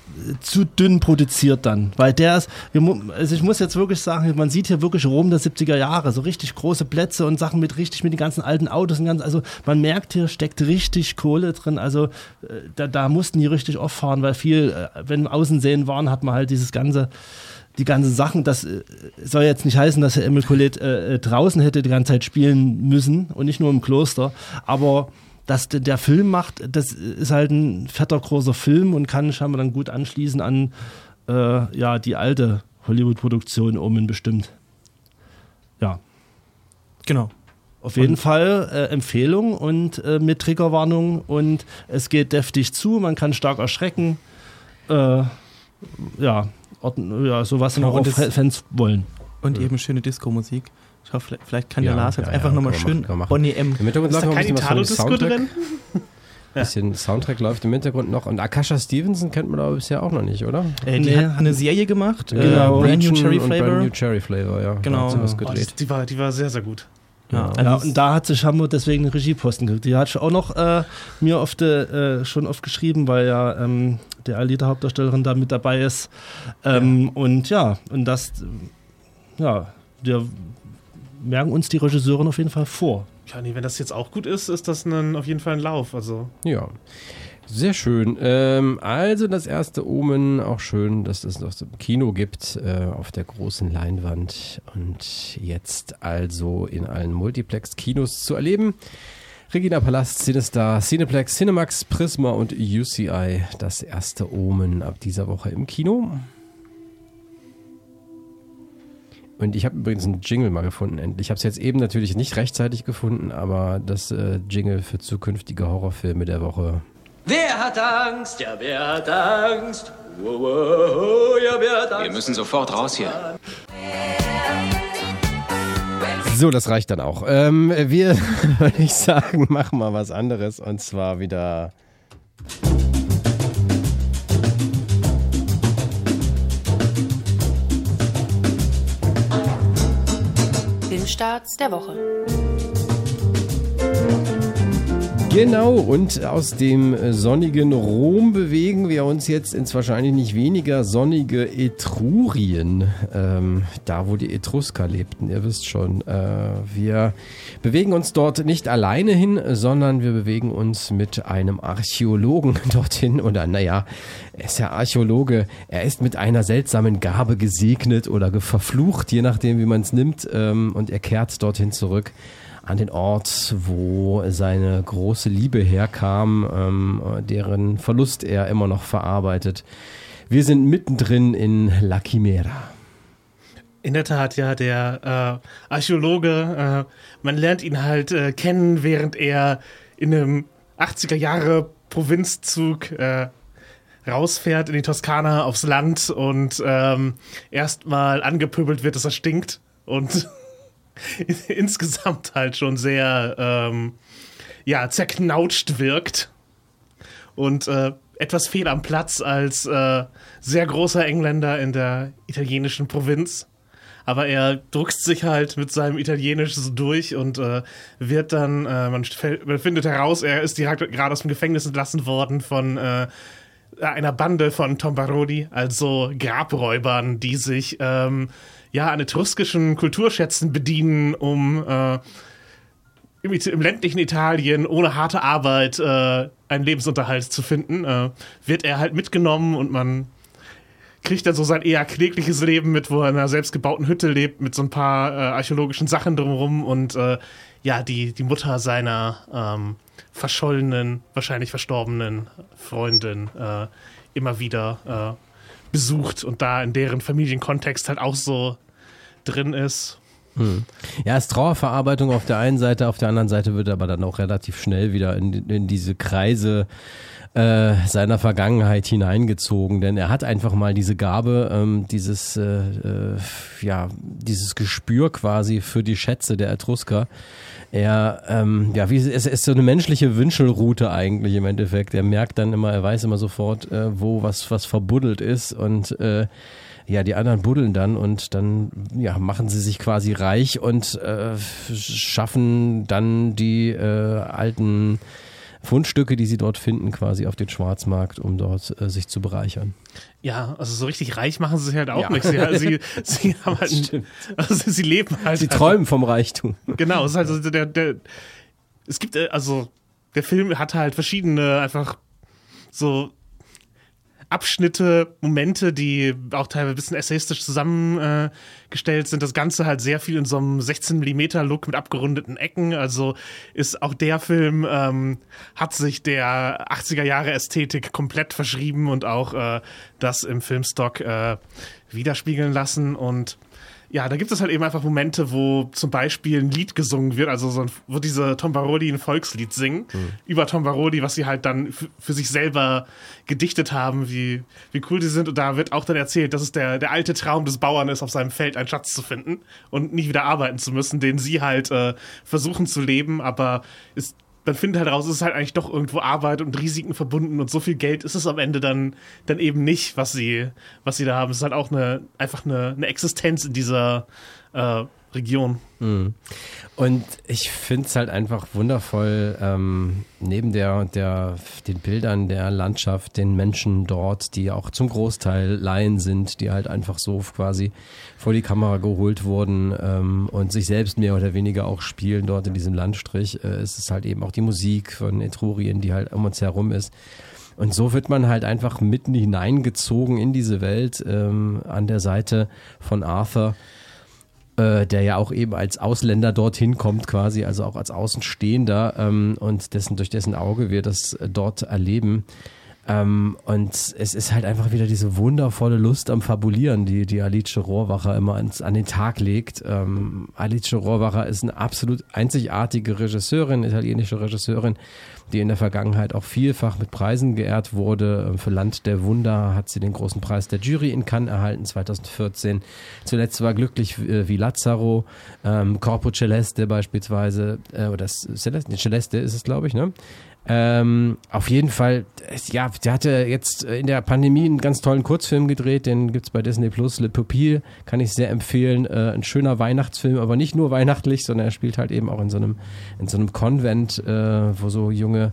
dünn produziert dann, weil der ist, also ich muss jetzt wirklich sagen, man sieht hier wirklich Rom der 70er Jahre, so richtig große Plätze und Sachen mit den ganzen alten Autos und also man merkt, hier steckt richtig Kohle drin, also da mussten die richtig oft fahren, weil viel, wenn Außenseen waren, hat man halt die ganzen Sachen, das soll jetzt nicht heißen, dass Herr Immaculate draußen hätte die ganze Zeit spielen müssen und nicht nur im Kloster, aber dass der Film macht, das ist halt ein fetter, großer Film und kann scheinbar dann gut anschließen an die alte Hollywood-Produktion Omen bestimmt. Ja. Genau. Auf jeden Fall Empfehlung und mit Triggerwarnung und es geht deftig zu, man kann stark erschrecken. Sowas genau, auch Fans wollen. Und eben schöne Disco-Musik. Ich hoffe, vielleicht kann der Lars jetzt einfach nochmal schön Bonnie M. Im Hintergrund ist da kein Italo-Disco drin? Ein bisschen Soundtrack läuft im Hintergrund noch. Und Akasha Stevenson kennt man aber bisher auch noch nicht, oder? Die hat eine Serie gemacht. Genau. Brand New Cherry Flavor. Brand New Cherry Flavor, ja. Genau. Die war sehr, sehr gut. Ja, und da hat sich Hamburg deswegen einen Regieposten gekriegt. Die hat auch noch mir schon oft geschrieben, weil ja der Alita-Hauptdarstellerin da mit dabei ist. Wir merken uns die Regisseurin auf jeden Fall vor. Ja, nee, wenn das jetzt auch gut ist, ist das auf jeden Fall ein Lauf. Also. Ja, sehr schön. Also das erste Omen, auch schön, dass es noch im Kino gibt, auf der großen Leinwand und jetzt also in allen Multiplex-Kinos zu erleben. Regina Palast, Cinestar, Cineplex, Cinemax, Prisma und UCI. Das erste Omen ab dieser Woche im Kino. Und ich habe übrigens einen Jingle mal gefunden, endlich. Ich habe es jetzt eben natürlich nicht rechtzeitig gefunden, aber das Jingle für zukünftige Horrorfilme der Woche. Wer hat Angst? Ja, wer hat Angst? Ja, wer hat Angst? Wir müssen sofort raus hier. So, das reicht dann auch. Wir, würde ich sagen, machen mal was anderes und zwar wieder... Filmstarts der Woche. Genau, und aus dem sonnigen Rom bewegen wir uns jetzt ins wahrscheinlich nicht weniger sonnige Etrurien, da wo die Etrusker lebten, ihr wisst schon. Wir bewegen uns dort nicht alleine hin, sondern wir bewegen uns mit einem Archäologen dorthin. Oder naja, er ist ja Archäologe, er ist mit einer seltsamen Gabe gesegnet oder verflucht, je nachdem wie man es nimmt, und er kehrt dorthin zurück. An den Ort, wo seine große Liebe herkam, deren Verlust er immer noch verarbeitet. Wir sind mittendrin in La Chimera. In der Tat, ja, der Archäologe, man lernt ihn halt kennen, während er in einem 80er-Jahre-Provinzzug rausfährt in die Toskana aufs Land und erstmal angepöbelt wird, dass er stinkt und insgesamt halt schon sehr zerknautscht wirkt und etwas fehl am Platz als sehr großer Engländer in der italienischen Provinz. Aber er druckst sich halt mit seinem Italienisch so durch und wird dann, man findet heraus, er ist gerade aus dem Gefängnis entlassen worden von einer Bande von Tombaroli, also Grabräubern, die sich an etruskischen Kulturschätzen bedienen, um im ländlichen Italien ohne harte Arbeit einen Lebensunterhalt zu finden. Wird er halt mitgenommen und man kriegt dann so sein eher klägliches Leben mit, wo er in einer selbstgebauten Hütte lebt, mit so ein paar archäologischen Sachen drumherum und die Mutter seiner verschollenen, wahrscheinlich verstorbenen Freundin immer wieder besucht und da in deren Familienkontext halt auch so drin ist. Ja, es ist Trauerverarbeitung auf der einen Seite, auf der anderen Seite wird er aber dann auch relativ schnell wieder in diese Kreise seiner Vergangenheit hineingezogen, denn er hat einfach mal diese Gabe, dieses Gespür quasi für die Schätze der Etrusker. Es ist so eine menschliche Wünschelroute eigentlich im Endeffekt. Er merkt dann immer, er weiß immer sofort, wo was verbuddelt ist und die anderen buddeln dann und dann machen sie sich quasi reich und schaffen dann die alten Fundstücke, die sie dort finden, quasi auf den Schwarzmarkt, um dort sich zu bereichern. Ja, also so richtig reich machen sie sich halt auch nicht. Sie haben halt sie leben halt. Sie träumen vom Reichtum. Genau, es ist halt so es gibt, also der Film hat halt verschiedene einfach so Abschnitte, Momente, die auch teilweise ein bisschen essayistisch zusammengestellt sind. Das Ganze halt sehr viel in so einem 16mm-Look mit abgerundeten Ecken. Also ist auch der Film, hat sich der 80er-Jahre-Ästhetik komplett verschrieben und auch das im Filmstock widerspiegeln lassen. Und ja, da gibt es halt eben einfach Momente, wo zum Beispiel ein Lied gesungen wird, also wo diese Tombaroli ein Volkslied singen, über Tombaroli, was sie halt dann für sich selber gedichtet haben, wie cool die sind. Und da wird auch dann erzählt, dass es der alte Traum des Bauern ist, auf seinem Feld einen Schatz zu finden und nicht wieder arbeiten zu müssen, den sie halt versuchen zu leben, aber man findet halt raus, es ist halt eigentlich doch irgendwo Arbeit und Risiken verbunden und so viel Geld ist es am Ende dann eben nicht, was sie da haben. Es ist halt auch einfach eine Existenz in dieser Region. Und ich finde es halt einfach wundervoll, neben den Bildern der Landschaft, den Menschen dort, die auch zum Großteil Laien sind, die halt einfach so quasi vor die Kamera geholt wurden und sich selbst mehr oder weniger auch spielen dort in diesem Landstrich. Es ist halt eben auch die Musik von Etrurien, die halt um uns herum ist. Und so wird man halt einfach mitten hineingezogen in diese Welt an der Seite von Arthur, der ja auch eben als Ausländer dorthin kommt quasi, also auch als Außenstehender und durch dessen Auge wir das dort erleben. Und es ist halt einfach wieder diese wundervolle Lust am Fabulieren, die Alice Rohrwacher immer an den Tag legt. Alice Rohrwacher ist eine absolut einzigartige Regisseurin, italienische Regisseurin, die in der Vergangenheit auch vielfach mit Preisen geehrt wurde. Für Land der Wunder hat sie den großen Preis der Jury in Cannes erhalten, 2014. Zuletzt war Glücklich wie Lazzaro, Corpo Celeste beispielsweise, oder Celeste ist es, glaube ich, ne? Auf jeden Fall, ja, der hatte jetzt in der Pandemie einen ganz tollen Kurzfilm gedreht, den gibt's bei Disney Plus, Le Pupille, kann ich sehr empfehlen. Ein schöner Weihnachtsfilm, aber nicht nur weihnachtlich, sondern er spielt halt eben auch in so einem Konvent, wo so junge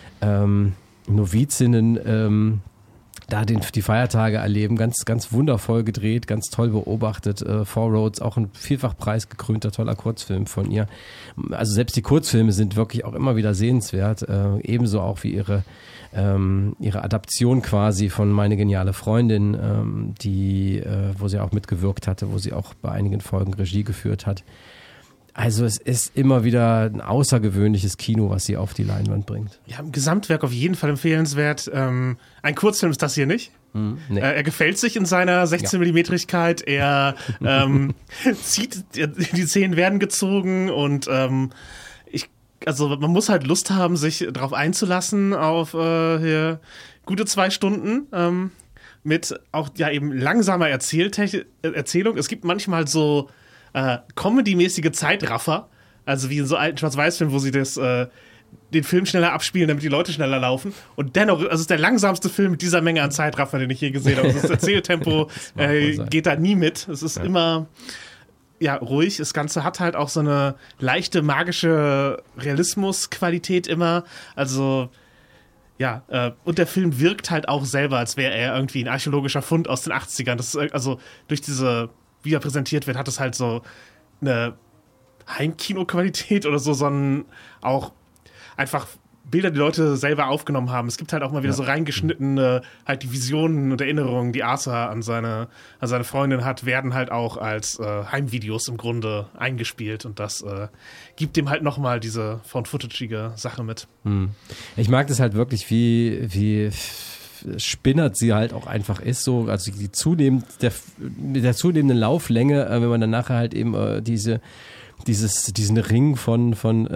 Novizinnen da die Feiertage erleben. Ganz, ganz wundervoll gedreht, ganz toll beobachtet. Four Roads, auch ein vielfach preisgekrönter, toller Kurzfilm von ihr. Also selbst die Kurzfilme sind wirklich auch immer wieder sehenswert. Ebenso auch wie ihre Adaption quasi von Meine geniale Freundin, wo sie auch mitgewirkt hatte, wo sie auch bei einigen Folgen Regie geführt hat. Also es ist immer wieder ein außergewöhnliches Kino, was sie auf die Leinwand bringt. Ja, im Gesamtwerk auf jeden Fall empfehlenswert. Ein Kurzfilm ist das hier nicht. Nee. Er gefällt sich in seiner 16-Millimetrigkeit. Er zieht, die Szenen werden gezogen und also man muss halt Lust haben, sich darauf einzulassen auf hier gute 2 Stunden mit auch ja eben langsamer Erzählung. Es gibt manchmal so Comedy-mäßige Zeitraffer, also wie in so alten Schwarz-Weiß-Filmen, wo sie den Film schneller abspielen, damit die Leute schneller laufen. Und dennoch, also es ist der langsamste Film mit dieser Menge an Zeitraffer, den ich je gesehen habe. Das Erzähltempo geht da nie mit. Es ist immer ruhig. Das Ganze hat halt auch so eine leichte magische Realismusqualität immer. Also und der Film wirkt halt auch selber, als wäre er irgendwie ein archäologischer Fund aus den 80ern. Das ist, also durch diese, wie er präsentiert wird, hat es halt so eine Heimkino-Qualität oder so ein auch einfach Bilder, die Leute selber aufgenommen haben. Es gibt halt auch mal wieder so reingeschnittene halt die Visionen und Erinnerungen, die Arthur an seine Freundin hat, werden halt auch als Heimvideos im Grunde eingespielt und das gibt dem halt nochmal diese Found-Footage-ige Sache mit. Ich mag das halt wirklich, wie spinnert sie halt auch einfach ist, so, also mit der zunehmenden Lauflänge, wenn man dann nachher halt eben diesen Ring von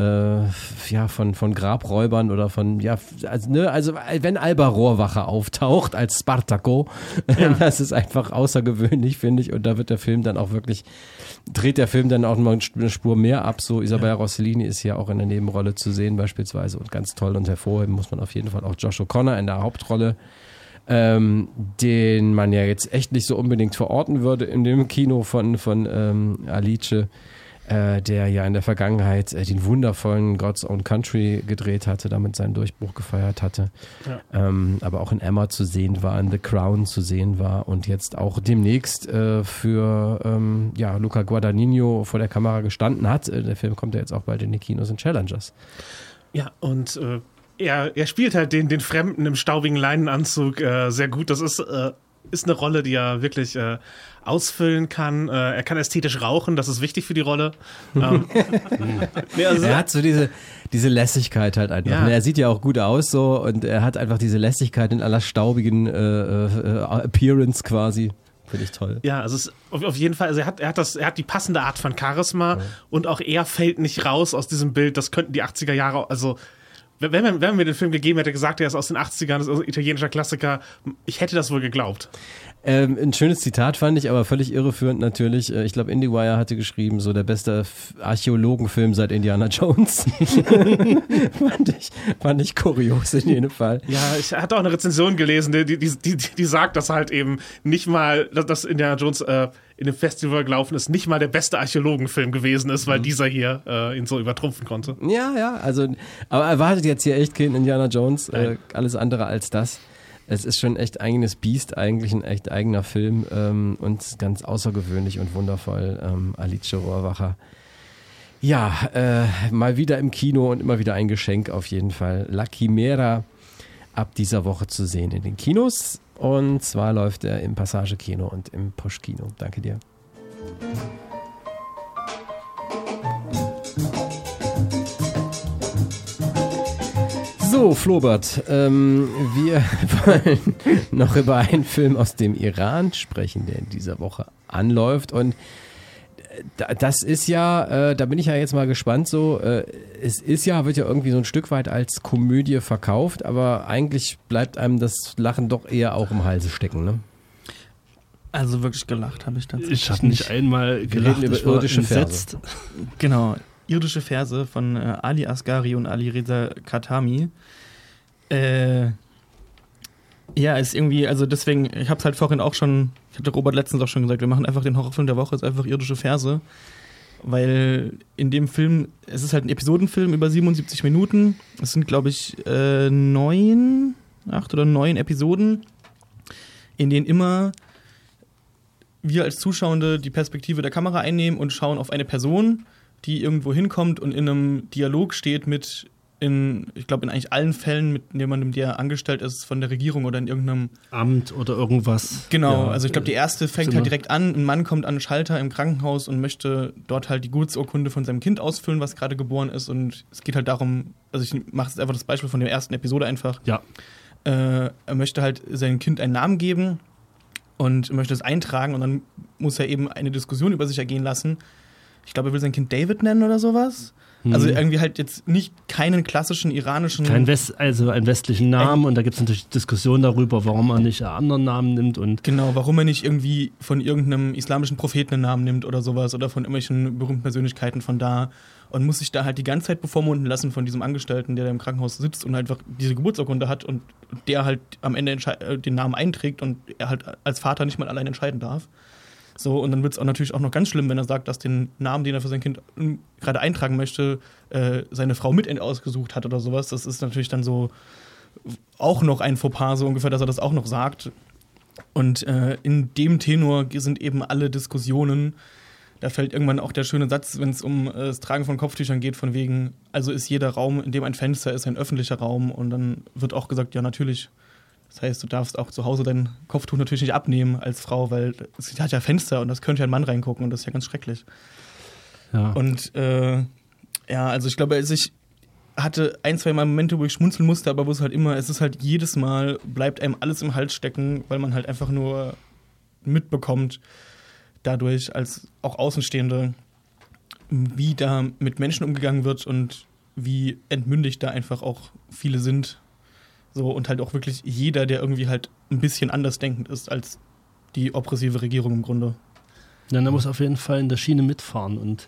Grabräubern oder also wenn Alba Rohrwacher auftaucht als Spartaco, das ist einfach außergewöhnlich, finde ich, und da dreht der Film dann auch mal eine Spur mehr ab, so Isabella Rossellini ist ja auch in der Nebenrolle zu sehen beispielsweise und ganz toll und hervorheben muss man auf jeden Fall auch Josh O'Connor in der Hauptrolle, den man ja jetzt echt nicht so unbedingt verorten würde in dem Kino von Alice, der ja in der Vergangenheit den wundervollen God's Own Country gedreht hatte, damit seinen Durchbruch gefeiert hatte, aber auch in Emma zu sehen war, in The Crown zu sehen war und jetzt auch demnächst für Luca Guadagnino vor der Kamera gestanden hat. Der Film kommt ja jetzt auch bald in die Kinos in Challengers. Ja, und er spielt halt den Fremden im staubigen Leinenanzug sehr gut. Das ist eine Rolle, die er wirklich ausfüllen kann. Er kann ästhetisch rauchen, das ist wichtig für die Rolle. Er hat so diese Lässigkeit halt einfach. Ja. Er sieht ja auch gut aus so und er hat einfach diese Lässigkeit in aller staubigen Appearance quasi. Finde ich toll. Ja, also es ist auf jeden Fall, also er hat die passende Art von Charisma und auch er fällt nicht raus aus diesem Bild. Das könnten die 80er Jahre, also wenn man mir den Film gegeben hätte, gesagt, er ist aus den 80ern, das ist ein italienischer Klassiker, ich hätte das wohl geglaubt. Ein schönes Zitat fand ich, aber völlig irreführend natürlich. Ich glaube, IndieWire hatte geschrieben, so der beste Archäologenfilm seit Indiana Jones. fand ich kurios in jedem Fall. Ja, ich hatte auch eine Rezension gelesen, die sagt, dass halt eben nicht mal, dass Indiana Jones in dem Festival gelaufen ist, nicht mal der beste Archäologenfilm gewesen ist, weil dieser hier ihn so übertrumpfen konnte. Ja, also, aber erwartet jetzt hier echt kein Indiana Jones, alles andere als das. Es ist schon echt eigenes Biest, eigentlich ein echt eigener Film und ganz außergewöhnlich und wundervoll. Alice Rohrwacher. Ja, mal wieder im Kino und immer wieder ein Geschenk auf jeden Fall. La Chimera ab dieser Woche zu sehen in den Kinos und zwar läuft er im Passage Kino und im Push Kino. Danke dir. So, Flobert, wir wollen noch über einen Film aus dem Iran sprechen, der in dieser Woche anläuft und das ist ja, da bin ich ja jetzt mal gespannt so, wird ja irgendwie so ein Stück weit als Komödie verkauft, aber eigentlich bleibt einem das Lachen doch eher auch im Halse stecken, ne? Also wirklich gelacht habe ich tatsächlich. Ich habe nicht einmal gelacht, über irdische Verse. Genau, irdische Verse von Ali Asghari und Ali Reza Khatami. Ja, ist irgendwie, also deswegen, ich hab's halt vorhin auch schon, ich hatte Robert letztens auch schon gesagt, wir machen einfach den Horrorfilm der Woche, ist einfach irdische Verse. Weil in dem Film, es ist halt ein Episodenfilm über 77 Minuten. Es sind, glaube ich, 8 oder 9 Episoden, in denen immer wir als Zuschauende die Perspektive der Kamera einnehmen und schauen auf eine Person, die irgendwo hinkommt und in einem Dialog steht mit, ich glaube in eigentlich allen Fällen mit jemandem, der angestellt ist von der Regierung oder in irgendeinem Amt oder irgendwas. Genau, Ja, also ich glaube, die erste fängt halt direkt an, ein Mann kommt an den Schalter im Krankenhaus und möchte dort halt die Geburtsurkunde von seinem Kind ausfüllen, was gerade geboren ist, und es geht halt darum, also ich mache jetzt einfach das Beispiel von der ersten Episode einfach. Ja. Er möchte halt seinem Kind einen Namen geben und möchte es eintragen und dann muss er eben eine Diskussion über sich ergehen lassen. Ich glaube, er will sein Kind David nennen oder sowas. Also irgendwie halt jetzt nicht keinen klassischen iranischen... Also einen westlichen Namen, und da gibt es natürlich Diskussionen darüber, warum er nicht einen anderen Namen nimmt. Und genau, warum er nicht irgendwie von irgendeinem islamischen Propheten einen Namen nimmt oder sowas oder von irgendwelchen berühmten Persönlichkeiten von da, und muss sich da halt die ganze Zeit bevormunden lassen von diesem Angestellten, der da im Krankenhaus sitzt und halt einfach diese Geburtsurkunde hat und der halt am Ende den Namen einträgt und er halt als Vater nicht mal allein entscheiden darf. So, und dann wird es auch natürlich auch noch ganz schlimm, wenn er sagt, dass den Namen, den er für sein Kind gerade eintragen möchte, seine Frau mit ausgesucht hat oder sowas. Das ist natürlich dann so auch noch ein Fauxpas, so ungefähr, dass er das auch noch sagt. Und in dem Tenor sind eben alle Diskussionen. Da fällt irgendwann auch der schöne Satz, wenn es um das Tragen von Kopftüchern geht, von wegen, also ist jeder Raum, in dem ein Fenster ist, ein öffentlicher Raum. Und dann wird auch gesagt, ja, natürlich. Das heißt, du darfst auch zu Hause dein Kopftuch natürlich nicht abnehmen als Frau, weil es hat ja Fenster und das könnte ja ein Mann reingucken und das ist ja ganz schrecklich. Ja. Und also ich glaube, ich hatte 1-2 Mal Momente, wo ich schmunzeln musste, aber wo es halt immer, es ist halt jedes Mal, bleibt einem alles im Hals stecken, weil man halt einfach nur mitbekommt, dadurch als auch Außenstehende, wie da mit Menschen umgegangen wird und wie entmündigt da einfach auch viele sind. So, und halt auch wirklich jeder, der irgendwie halt ein bisschen anders denkend ist als die oppressive Regierung im Grunde. Ja, da muss auf jeden Fall in der Schiene mitfahren. Und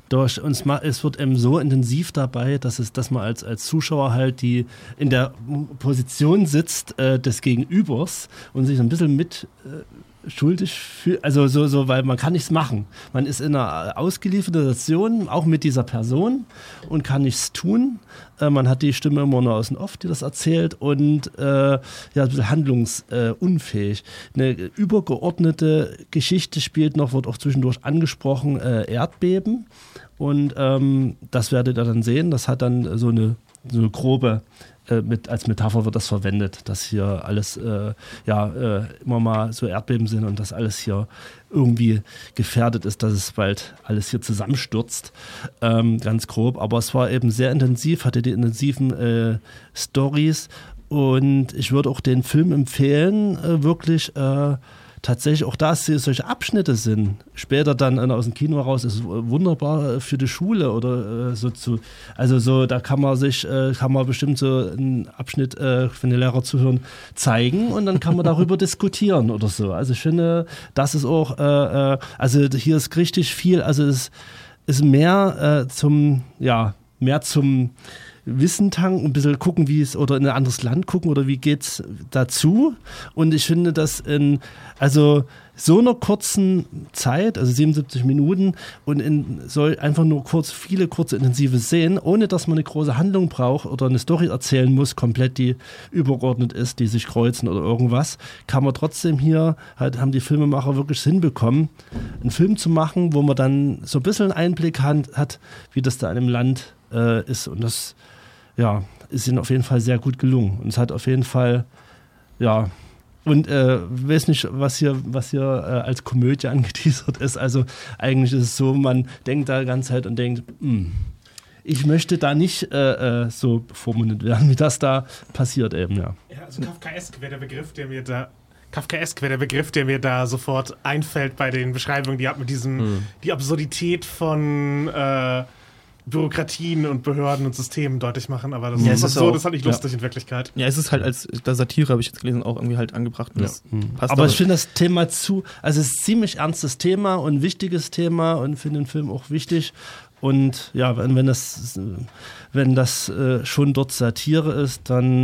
es wird eben so intensiv dabei, dass man als Zuschauer halt die in der Position sitzt des Gegenübers und sich so ein bisschen mit schuldig fühlt, also so, weil man kann nichts machen. Man ist in einer ausgelieferten Situation, auch mit dieser Person, und kann nichts tun. Man hat die Stimme immer nur aus dem Off, die das erzählt, und ein bisschen handlungsunfähig. Eine übergeordnete Geschichte spielt noch, wird auch zwischendurch angesprochen, Erdbeben. Und das werdet ihr dann sehen. Das hat dann so eine grobe, als Metapher wird das verwendet, dass hier alles immer mal so Erdbeben sind und dass alles hier irgendwie gefährdet ist, dass es bald alles hier zusammenstürzt, ganz grob. Aber es war eben sehr intensiv, hatte die intensiven Storys, und ich würde auch den Film empfehlen, wirklich tatsächlich auch, dass solche Abschnitte sind. Später dann aus dem Kino raus ist wunderbar für die Schule oder da kann man bestimmt so einen Abschnitt, wenn die Lehrer zuhören, zeigen, und dann kann man darüber diskutieren oder so. Also ich finde, das ist auch, also hier ist richtig viel, also es ist mehr zum Wissen tanken, ein bisschen gucken, wie es, oder in ein anderes Land gucken, oder wie geht's dazu. Und ich finde, dass in so einer kurzen Zeit, also 77 Minuten, und soll einfach nur viele kurze intensive Szenen, ohne dass man eine große Handlung braucht oder eine Story erzählen muss, komplett, die übergeordnet ist, die sich kreuzen oder irgendwas, kann man trotzdem hier, haben die Filmemacher wirklich hinbekommen, einen Film zu machen, wo man dann so ein bisschen einen Einblick hat, wie das da in einem Land ist, und das ist ihnen auf jeden Fall sehr gut gelungen. Und es hat auf jeden Fall, und weiß nicht, was hier als Komödie angeteasert ist. Also eigentlich ist es so, man denkt da die ganze Zeit und denkt, ich möchte da nicht so bevormundet werden, wie das da passiert eben, ja. Ja, also Kafkaesk wäre der Begriff, der mir da sofort einfällt bei den Beschreibungen, die hat mit diesem, die Absurdität von Bürokratien und Behörden und Systemen deutlich machen, aber das ist so, das ist halt nicht lustig in Wirklichkeit. Ja, es ist halt als Satire, habe ich jetzt gelesen, auch irgendwie halt angebracht. Das passt aber ich finde das Thema also es ist ein ziemlich ernstes Thema und ein wichtiges Thema und finde den Film auch wichtig. Und ja, wenn das schon dort Satire ist, dann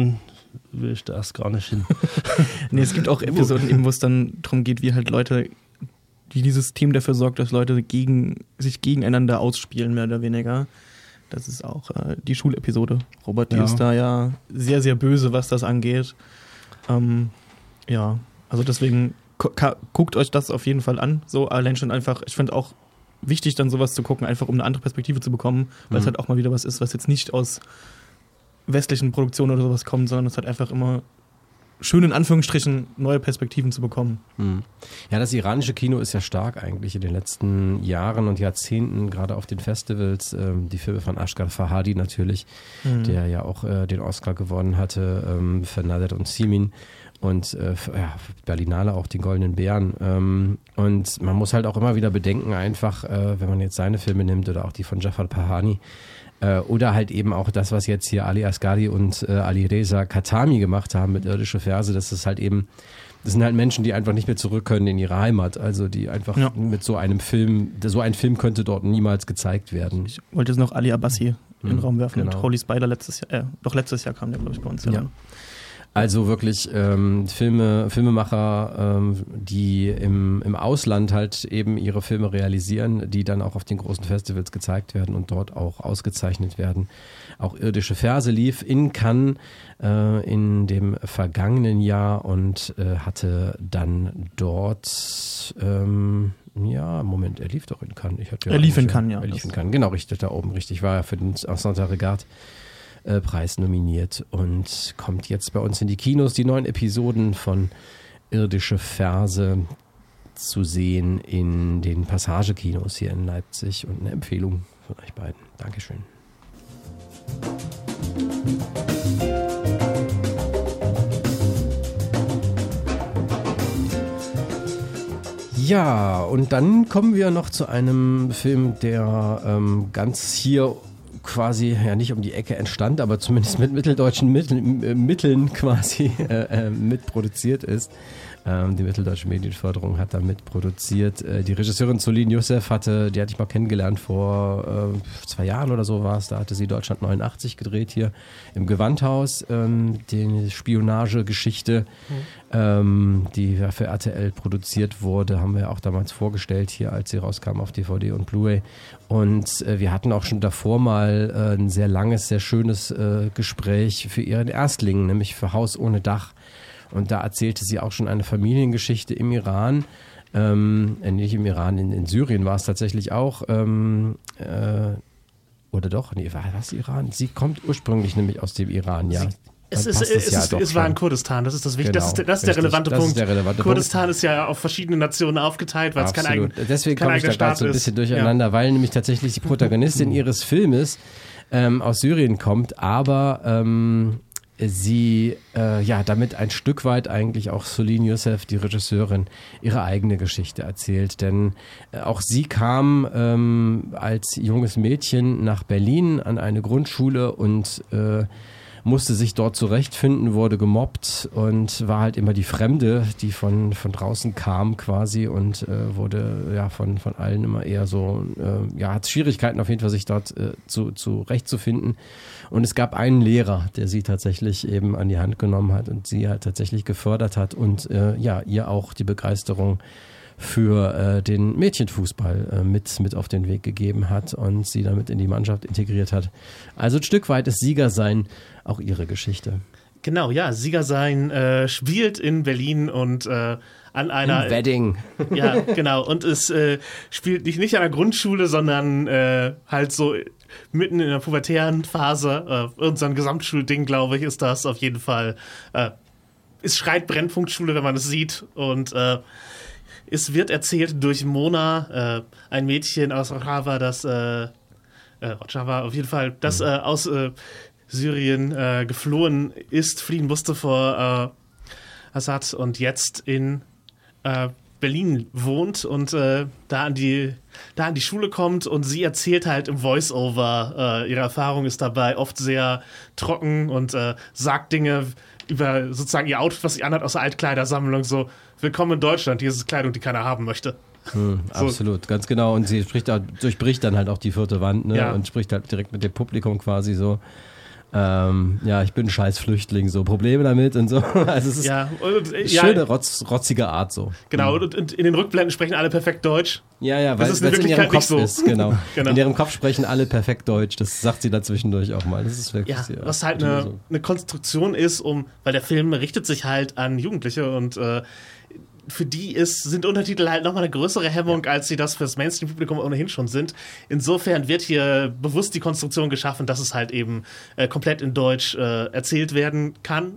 will ich da erst gar nicht hin. Nee, es gibt auch Episoden, eben, wo es dann darum geht, wie halt Leute, wie dieses System dafür sorgt, dass Leute sich gegeneinander ausspielen, mehr oder weniger. Das ist auch die Schulepisode. Robert, die ist da ja sehr, sehr böse, was das angeht. Ja, also deswegen guckt euch das auf jeden Fall an. So allein schon einfach, ich finde auch wichtig, dann sowas zu gucken, einfach um eine andere Perspektive zu bekommen, weil es halt auch mal wieder was ist, was jetzt nicht aus westlichen Produktionen oder sowas kommt, sondern es hat einfach immer schön in Anführungsstrichen neue Perspektiven zu bekommen. Ja, das iranische Kino ist ja stark eigentlich in den letzten Jahren und Jahrzehnten, gerade auf den Festivals. Die Filme von Asghar Farhadi natürlich, der ja auch den Oscar gewonnen hatte, für Nader und Simin und Berlinale auch den Goldenen Bären. Und man muss halt auch immer wieder bedenken, einfach, wenn man jetzt seine Filme nimmt oder auch die von Jafar Pahani, oder halt eben auch das, was jetzt hier Ali Asghari und Alireza Khatami gemacht haben mit Irdische Verse, das sind halt Menschen, die einfach nicht mehr zurück können in ihre Heimat, also die einfach mit so einem Film, so ein Film könnte dort niemals gezeigt werden. Ich wollte jetzt noch Ali Abbasi in den Raum werfen und Holy Spider letztes Jahr kam der, glaube ich, bei uns. Ja. Also wirklich Filmemacher, die im Ausland halt eben ihre Filme realisieren, die dann auch auf den großen Festivals gezeigt werden und dort auch ausgezeichnet werden. Auch Irdische Verse lief in Cannes in dem vergangenen Jahr und hatte dann dort, er lief doch in Cannes. Er lief in Cannes, ja. Er lief in Cannes, genau, richtig, da oben, richtig, war er für den Saint-Regard Preis nominiert und kommt jetzt bei uns in die Kinos. Die 9 Episoden von Irdische Verse zu sehen in den Passagekinos hier in Leipzig und eine Empfehlung von euch beiden. Dankeschön. Ja, und dann kommen wir noch zu einem Film, der ganz hier quasi ja nicht um die Ecke entstand, aber zumindest mit mitteldeutschen Mitteln quasi mitproduziert ist. Die Mitteldeutsche Medienförderung hat da mitproduziert. Die Regisseurin Solin Youssef die hatte ich mal kennengelernt vor 2 Jahren oder so war es. Da hatte sie Deutschland 89 gedreht hier im Gewandhaus. Die Spionagegeschichte, die für RTL produziert wurde, haben wir auch damals vorgestellt hier, als sie rauskam auf DVD und Blu-ray. Und wir hatten auch schon davor mal ein sehr langes, sehr schönes Gespräch für ihren Erstling, nämlich für Haus ohne Dach. Und da erzählte sie auch schon eine Familiengeschichte im Iran, nicht im Iran, in Syrien war es tatsächlich auch, oder doch? Nee, war das Iran? Sie kommt ursprünglich nämlich aus dem Iran, ja. Es war in Kurdistan, das ist das Wichtige. Genau, das ist der relevante Punkt. Kurdistan ist ja auf verschiedene Nationen aufgeteilt, weil es kein eigener Staat ist. Deswegen komme ich da gerade so ein bisschen durcheinander, weil nämlich tatsächlich die Protagonistin ihres Filmes aus Syrien kommt, aber sie damit ein Stück weit eigentlich auch Solin Youssef, die Regisseurin, ihre eigene Geschichte erzählt. Denn auch sie kam als junges Mädchen nach Berlin an eine Grundschule und musste sich dort zurechtfinden, wurde gemobbt und war halt immer die Fremde, die von draußen kam quasi und wurde von allen immer eher so, hat Schwierigkeiten auf jeden Fall, sich dort zurechtzufinden. Und es gab einen Lehrer, der sie tatsächlich eben an die Hand genommen hat und sie halt tatsächlich gefördert hat und ihr auch die Begeisterung für den Mädchenfußball mit auf den Weg gegeben hat und sie damit in die Mannschaft integriert hat. Also ein Stück weit ist Siegersein auch ihre Geschichte. Genau, ja, Siegersein spielt in Berlin und an einer... In Wedding. Ja, genau. Und es spielt nicht an der Grundschule, sondern halt so mitten in der pubertären Phase. Irgendein Gesamtschulding, glaube ich, ist das auf jeden Fall. Es schreit Brennpunktschule, wenn man es sieht. Und es wird erzählt durch Mona, ein Mädchen aus Rojava, das auf jeden Fall, das aus Syrien geflohen ist, fliehen musste vor Assad und jetzt in Berlin wohnt und da an die Schule kommt und sie erzählt halt im Voice-Over, ihre Erfahrung ist dabei oft sehr trocken und sagt Dinge über sozusagen ihr Outfit, was sie anhat aus der Altkleidersammlung, so willkommen in Deutschland, hier ist Kleidung, die keiner haben möchte. Absolut, ganz genau. Und sie durchbricht dann halt auch die 4. Wand, ne? Ja. Und spricht halt direkt mit dem Publikum quasi so. ich bin ein scheiß Flüchtling, so Probleme damit und so. Also es ist schöne, rotzige Art so. Genau, und in den Rückblenden sprechen alle perfekt Deutsch. Ja, weil es in ihrem Kopf ist, genau. In ihrem Kopf sprechen alle perfekt Deutsch, das sagt sie da zwischendurch auch mal. Das ist wirklich was halt eine Konstruktion ist, weil der Film richtet sich halt an Jugendliche und für die sind Untertitel halt nochmal eine größere Hemmung, als sie das fürs Mainstream-Publikum ohnehin schon sind. Insofern wird hier bewusst die Konstruktion geschaffen, dass es halt eben komplett in Deutsch erzählt werden kann,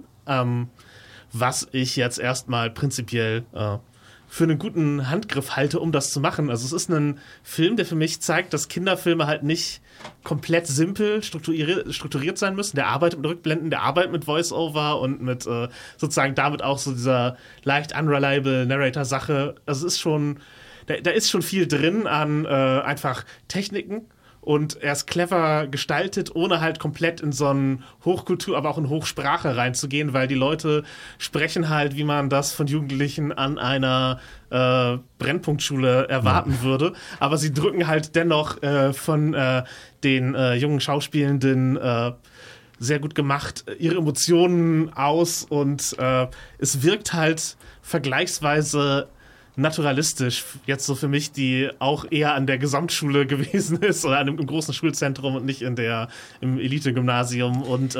was ich jetzt erstmal prinzipiell für einen guten Handgriff halte, um das zu machen. Also es ist ein Film, der für mich zeigt, dass Kinderfilme halt nicht komplett simpel strukturiert sein müssen. Der arbeitet mit Rückblenden, der arbeitet mit Voice-Over und mit sozusagen damit auch so dieser leicht unreliable Narrator-Sache. Also es ist schon, da ist schon viel drin an einfach Techniken. Und er ist clever gestaltet, ohne halt komplett in so eine Hochkultur, aber auch in Hochsprache reinzugehen, weil die Leute sprechen halt, wie man das von Jugendlichen an einer Brennpunktschule erwarten würde. Aber sie drücken halt dennoch von den jungen Schauspielenden sehr gut gemacht ihre Emotionen aus und es wirkt halt vergleichsweise naturalistisch, jetzt so für mich, die auch eher an der Gesamtschule gewesen ist oder im großen Schulzentrum und nicht im Elite-Gymnasium und ich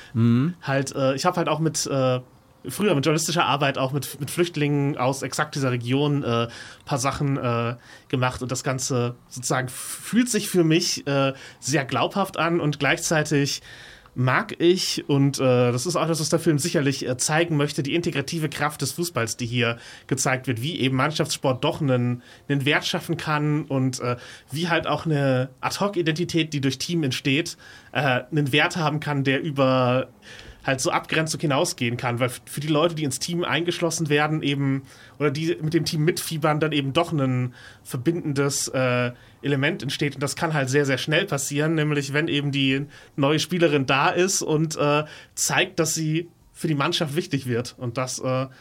habe halt auch früher mit journalistischer Arbeit auch mit Flüchtlingen aus exakt dieser Region paar Sachen gemacht und das Ganze sozusagen fühlt sich für mich sehr glaubhaft an und gleichzeitig mag ich, und das ist auch das, was der Film sicherlich zeigen möchte, die integrative Kraft des Fußballs, die hier gezeigt wird, wie eben Mannschaftssport doch einen Wert schaffen kann und wie halt auch eine Ad-Hoc-Identität, die durch Team entsteht, einen Wert haben kann, der über halt so Abgrenzung hinausgehen kann, weil für die Leute, die ins Team eingeschlossen werden, eben, oder die mit dem Team mitfiebern, dann eben doch ein verbindendes Element entsteht. Und das kann halt sehr, sehr schnell passieren, nämlich wenn eben die neue Spielerin da ist und zeigt, dass sie für die Mannschaft wichtig wird. Und das,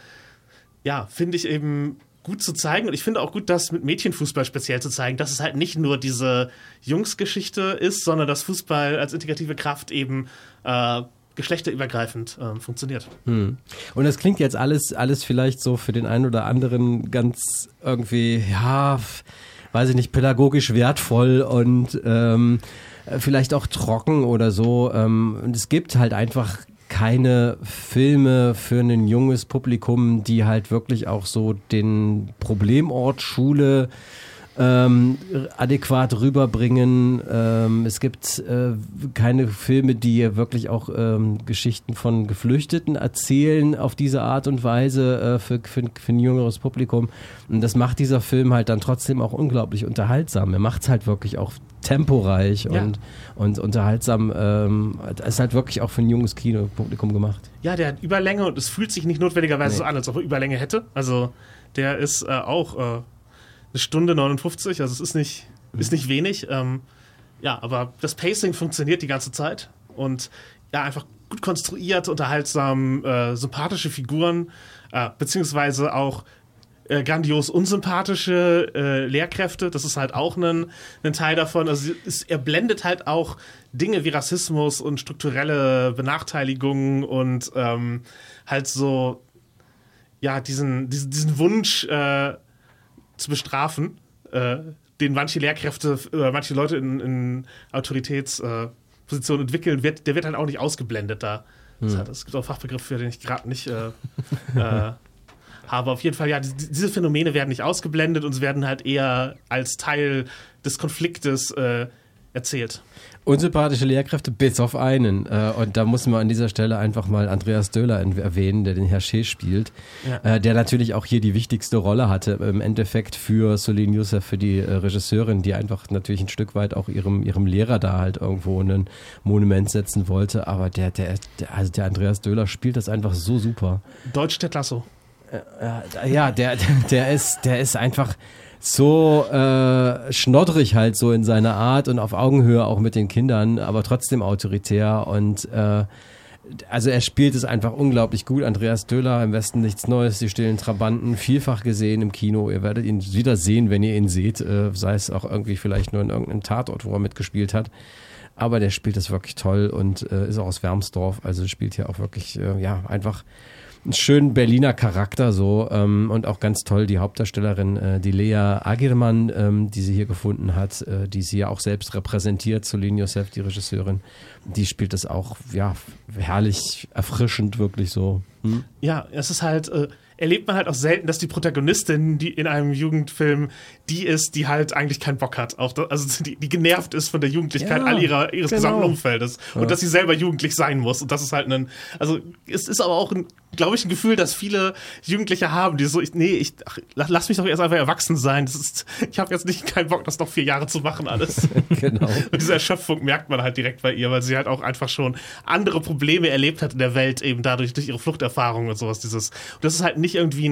finde ich eben gut zu zeigen. Und ich finde auch gut, das mit Mädchenfußball speziell zu zeigen, dass es halt nicht nur diese Jungsgeschichte ist, sondern dass Fußball als integrative Kraft eben geschlechterübergreifend funktioniert. Und das klingt jetzt alles vielleicht so für den einen oder anderen ganz irgendwie, weiß ich nicht, pädagogisch wertvoll und vielleicht auch trocken oder so. Und es gibt halt einfach keine Filme für ein junges Publikum, die halt wirklich auch so den Problemort Schule adäquat rüberbringen. Es gibt keine Filme, die wirklich auch Geschichten von Geflüchteten erzählen auf diese Art und Weise für ein jüngeres Publikum. Und das macht dieser Film halt dann trotzdem auch unglaublich unterhaltsam. Er macht es halt wirklich auch temporeich und unterhaltsam. Ist halt wirklich auch für ein junges Kinopublikum gemacht. Ja, der hat Überlänge und es fühlt sich nicht notwendigerweise so an, als ob er Überlänge hätte. Also der ist auch eine Stunde 59, also es ist nicht wenig. Aber das Pacing funktioniert die ganze Zeit und einfach gut konstruiert, unterhaltsam, sympathische Figuren, beziehungsweise auch grandios unsympathische Lehrkräfte. Das ist halt auch ein Teil davon. Also er blendet halt auch Dinge wie Rassismus und strukturelle Benachteiligungen und halt so diesen Wunsch zu bestrafen, den manche Lehrkräfte oder manche Leute in Autoritätspositionen entwickeln, der wird halt auch nicht ausgeblendet da. Es gibt auch Fachbegriffe, für den ich gerade nicht habe. Auf jeden Fall, diese Phänomene werden nicht ausgeblendet und sie werden halt eher als Teil des Konfliktes erzählt. Unsympathische Lehrkräfte bis auf einen. Und da muss man an dieser Stelle einfach mal Andreas Döhler erwähnen, der den Hergé spielt, der natürlich auch hier die wichtigste Rolle hatte, im Endeffekt für Soline Youssef, für die Regisseurin, die einfach natürlich ein Stück weit auch ihrem Lehrer da halt irgendwo ein Monument setzen wollte. Aber der Andreas Döhler spielt das einfach so super. Deutsch Ted Lasso. Der ist einfach so schnoddrig halt so in seiner Art und auf Augenhöhe auch mit den Kindern, aber trotzdem autoritär und also er spielt es einfach unglaublich gut. Andreas Döhler, im Westen nichts Neues, die stillen Trabanten, vielfach gesehen im Kino. Ihr werdet ihn wieder sehen, wenn ihr ihn seht, sei es auch irgendwie vielleicht nur in irgendeinem Tatort, wo er mitgespielt hat. aber der spielt das wirklich toll und ist auch aus Wermsdorf, also spielt hier auch wirklich, einfach einen schönen Berliner Charakter so und auch ganz toll die Hauptdarstellerin, die Lea Agirman, die sie hier gefunden hat, die sie ja auch selbst repräsentiert, Celine Youssef, die Regisseurin, die spielt das auch, herrlich erfrischend wirklich so. Ja, es ist halt, erlebt man halt auch selten, dass die Protagonistin, die in einem Jugendfilm die ist, die halt eigentlich keinen Bock hat, die genervt ist von der Jugendlichkeit ihres gesamten Umfeldes und dass sie selber jugendlich sein muss und das ist halt es ist aber auch glaube ich, ein Gefühl, das viele Jugendliche haben, die so, lass mich doch erst einfach erwachsen sein. Ich habe jetzt keinen Bock, das noch 4 Jahre zu machen alles. Genau. Und diese Erschöpfung merkt man halt direkt bei ihr, weil sie halt auch einfach schon andere Probleme erlebt hat in der Welt, eben dadurch, durch ihre Fluchterfahrung und sowas. Und das ist halt nicht irgendwie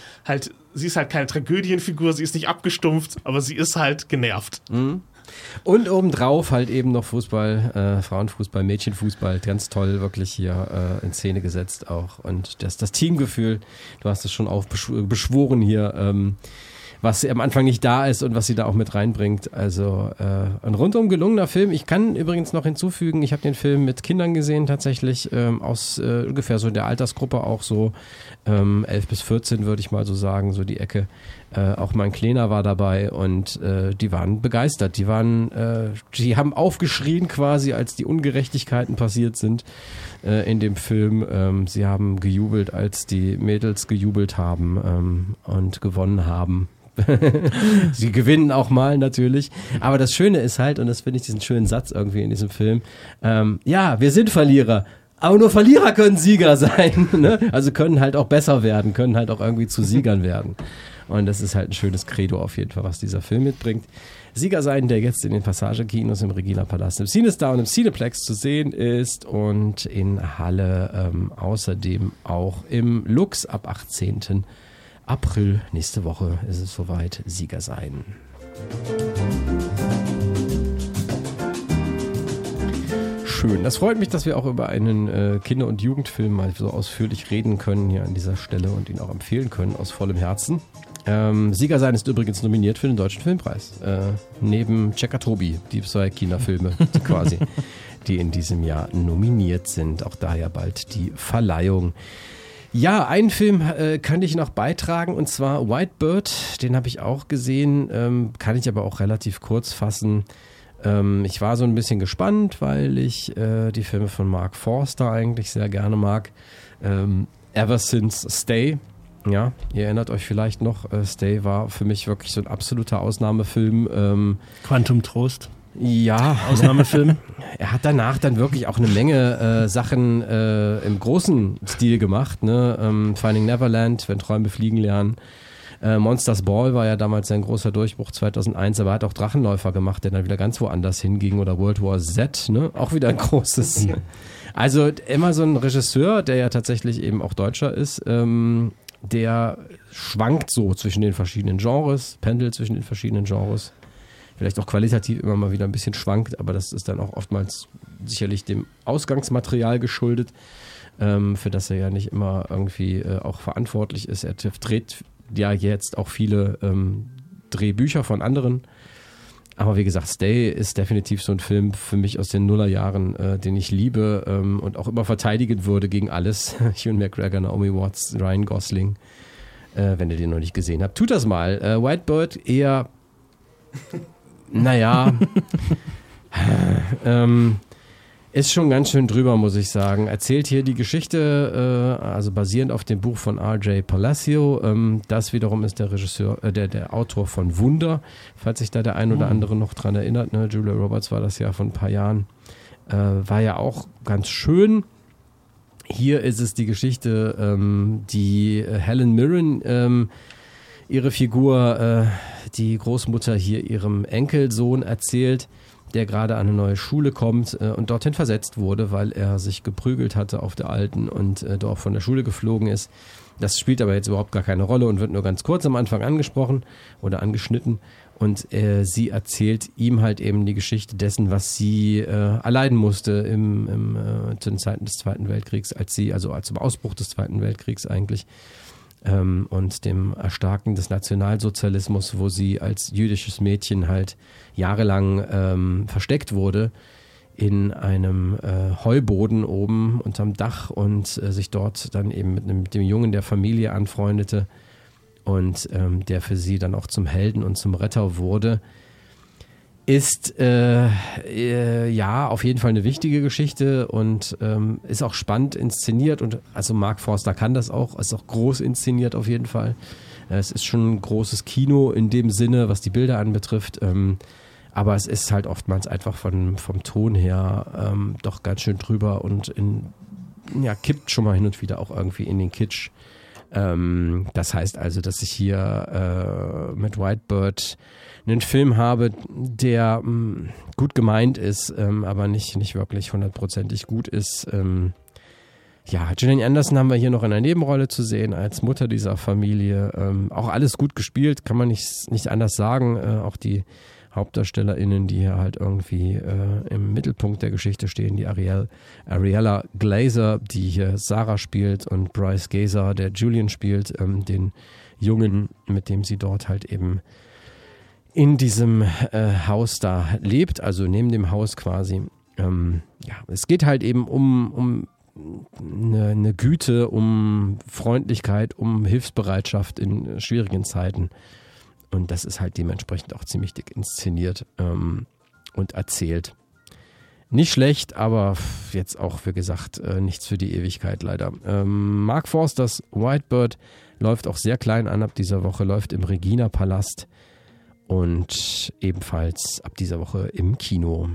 sie ist halt keine Tragödienfigur, sie ist nicht abgestumpft, aber sie ist halt genervt. Mhm. Und obendrauf halt eben noch Fußball, Frauenfußball, Mädchenfußball, ganz toll wirklich hier in Szene gesetzt auch. Und das Teamgefühl, du hast es schon beschworen hier, was am Anfang nicht da ist und was sie da auch mit reinbringt. Also ein rundum gelungener Film. Ich kann übrigens noch hinzufügen, ich habe den Film mit Kindern gesehen tatsächlich, aus ungefähr so der Altersgruppe auch so 11 bis 14 würde ich mal so sagen, so die Ecke. Auch mein Kleiner war dabei und die waren begeistert. Die haben aufgeschrien quasi, als die Ungerechtigkeiten passiert sind in dem Film. Sie haben gejubelt, als die Mädels gejubelt haben und gewonnen haben. Sie gewinnen auch mal natürlich. Aber das Schöne ist halt, und das finde ich diesen schönen Satz irgendwie in diesem Film, wir sind Verlierer. Aber nur Verlierer können Sieger sein. Ne? Also können halt auch besser werden, können halt auch irgendwie zu Siegern werden. Und das ist halt ein schönes Credo auf jeden Fall, was dieser Film mitbringt. Sieger sein, der jetzt in den Passagekinos im Regina Palast, im CineStar und im Cineplex zu sehen ist und in Halle außerdem auch im Lux ab 18. April. Nächste Woche ist es soweit. Sieger sein. Schön. Das freut mich, dass wir auch über einen Kinder- und Jugendfilm mal so ausführlich reden können hier an dieser Stelle und ihn auch empfehlen können aus vollem Herzen. Sieger sein ist übrigens nominiert für den Deutschen Filmpreis. Neben Checker Tobi, die 2 Kinderfilme quasi, die in diesem Jahr nominiert sind. Auch daher bald die Verleihung. Ja, einen Film kann ich noch beitragen und zwar White Bird. Den habe ich auch gesehen, kann ich aber auch relativ kurz fassen. Ich war so ein bisschen gespannt, weil ich die Filme von Mark Forster eigentlich sehr gerne mag. Ever Since Stay. Ja, ihr erinnert euch vielleicht noch, Stay war für mich wirklich so ein absoluter Ausnahmefilm. Quantum Trost. Ja. Ausnahmefilm. Er hat danach dann wirklich auch eine Menge Sachen im großen Stil gemacht. Ne? Finding Neverland, Wenn Träume fliegen lernen. Monsters Ball war ja damals sein großer Durchbruch 2001, aber er hat auch Drachenläufer gemacht, der dann wieder ganz woanders hinging, oder World War Z, ne? Auch wieder ein großes. Also immer so ein Regisseur, der ja tatsächlich eben auch Deutscher ist, der schwankt so zwischen den verschiedenen Genres, pendelt zwischen den verschiedenen Genres. Vielleicht auch qualitativ immer mal wieder ein bisschen schwankt, aber das ist dann auch oftmals sicherlich dem Ausgangsmaterial geschuldet, für das er ja nicht immer irgendwie auch verantwortlich ist. Er dreht ja jetzt auch viele Drehbücher von anderen. Aber wie gesagt, Stay ist definitiv so ein Film für mich aus den Nullerjahren, den ich liebe und auch immer verteidigen würde gegen alles. Ewan McGregor, Naomi Watts, Ryan Gosling. Wenn ihr den noch nicht gesehen habt, tut das mal. White Bird eher, naja, ist schon ganz schön drüber, muss ich sagen. Erzählt hier die Geschichte, also basierend auf dem Buch von R.J. Palacio. Das wiederum ist der Regisseur, der Autor von Wunder, falls sich da der ein oder andere noch dran erinnert. Ne? Julia Roberts war das ja vor ein paar Jahren. War ja auch ganz schön. Hier ist es die Geschichte, die Helen Mirren, ihre Figur, die Großmutter hier ihrem Enkelsohn erzählt, der gerade an eine neue Schule kommt und dorthin versetzt wurde, weil er sich geprügelt hatte auf der alten und dort von der Schule geflogen ist. Das spielt aber jetzt überhaupt gar keine Rolle und wird nur ganz kurz am Anfang angesprochen oder angeschnitten. Und sie erzählt ihm halt eben die Geschichte dessen, was sie erleiden musste zu den Zeiten des Zweiten Weltkriegs, also zum Ausbruch des Zweiten Weltkriegs eigentlich. Und dem Erstarken des Nationalsozialismus, wo sie als jüdisches Mädchen halt jahrelang versteckt wurde in einem Heuboden oben unterm Dach und sich dort dann eben mit dem Jungen der Familie anfreundete und der für sie dann auch zum Helden und zum Retter wurde, ist ja auf jeden Fall eine wichtige Geschichte und ist auch spannend inszeniert und also Mark Forster kann das auch, ist auch groß inszeniert auf jeden Fall. Es ist schon ein großes Kino in dem Sinne, was die Bilder anbetrifft, aber es ist halt oftmals einfach vom Ton her doch ganz schön drüber und kippt schon mal hin und wieder auch irgendwie in den Kitsch. Das heißt also, dass ich hier mit Whitebird einen Film habe, der gut gemeint ist, aber nicht wirklich 100%ig gut ist. Gillian Anderson haben wir hier noch in einer Nebenrolle zu sehen, als Mutter dieser Familie. Auch alles gut gespielt, kann man nicht anders sagen. Auch die HauptdarstellerInnen, die hier halt irgendwie im Mittelpunkt der Geschichte stehen, die Ariella Glazer, die hier Sarah spielt und Bryce Gazer, der Julian spielt, den Jungen, mit dem sie dort halt eben in diesem Haus da lebt, also neben dem Haus quasi. Es geht halt eben um eine Güte, um Freundlichkeit, um Hilfsbereitschaft in schwierigen Zeiten. Und das ist halt dementsprechend auch ziemlich dick inszeniert und erzählt. Nicht schlecht, aber jetzt auch, wie gesagt, nichts für die Ewigkeit leider. Mark Forsters Whitebird läuft auch sehr klein an ab dieser Woche, läuft im Regina-Palast und ebenfalls ab dieser Woche im Kino.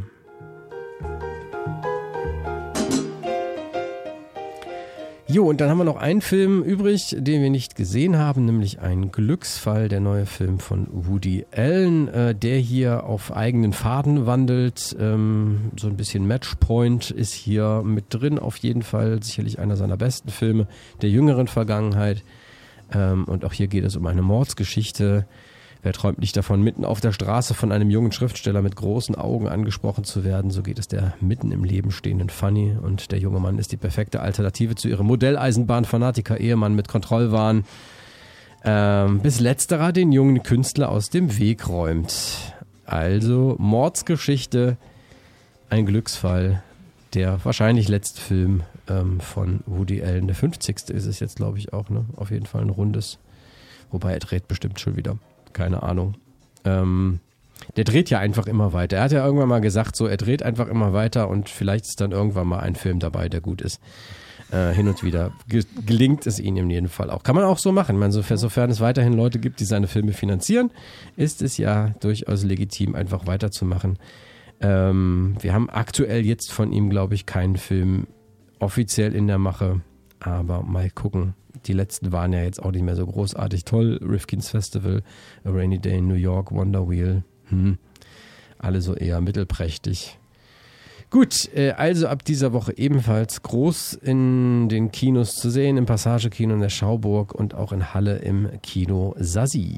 Jo, und dann haben wir noch einen Film übrig, den wir nicht gesehen haben, nämlich Ein Glücksfall, der neue Film von Woody Allen, der hier auf eigenen Faden wandelt. So ein bisschen Matchpoint ist hier mit drin, auf jeden Fall sicherlich einer seiner besten Filme der jüngeren Vergangenheit. Und auch hier geht es um eine Mordsgeschichte. Wer träumt nicht davon, mitten auf der Straße von einem jungen Schriftsteller mit großen Augen angesprochen zu werden? So geht es der mitten im Leben stehenden Fanny. Und der junge Mann ist die perfekte Alternative zu ihrem Modelleisenbahn-Fanatiker-Ehemann mit Kontrollwahn. Bis letzterer den jungen Künstler aus dem Weg räumt. Also Mordsgeschichte, ein Glücksfall. Der wahrscheinlich letzte Film von Woody Allen. Der 50. ist es jetzt, glaube ich, auch. Ne? Auf jeden Fall ein rundes. Wobei er dreht bestimmt schon wieder. Keine Ahnung. Der dreht ja einfach immer weiter. Er hat ja irgendwann mal gesagt, so, er dreht einfach immer weiter und vielleicht ist dann irgendwann mal ein Film dabei, der gut ist. Hin und wieder gelingt es ihm in jedem Fall auch. Kann man auch so machen. Ich meine, sofern es weiterhin Leute gibt, die seine Filme finanzieren, ist es ja durchaus legitim, einfach weiterzumachen. Wir haben aktuell jetzt von ihm, glaube ich, keinen Film offiziell in der Mache, aber mal gucken. Die letzten waren ja jetzt auch nicht mehr so großartig toll. Rifkin's Festival, A Rainy Day in New York, Wonder Wheel. Alle so eher mittelprächtig. Gut, also ab dieser Woche ebenfalls groß in den Kinos zu sehen, im Passagekino in der Schauburg und auch in Halle im Kino Sassi.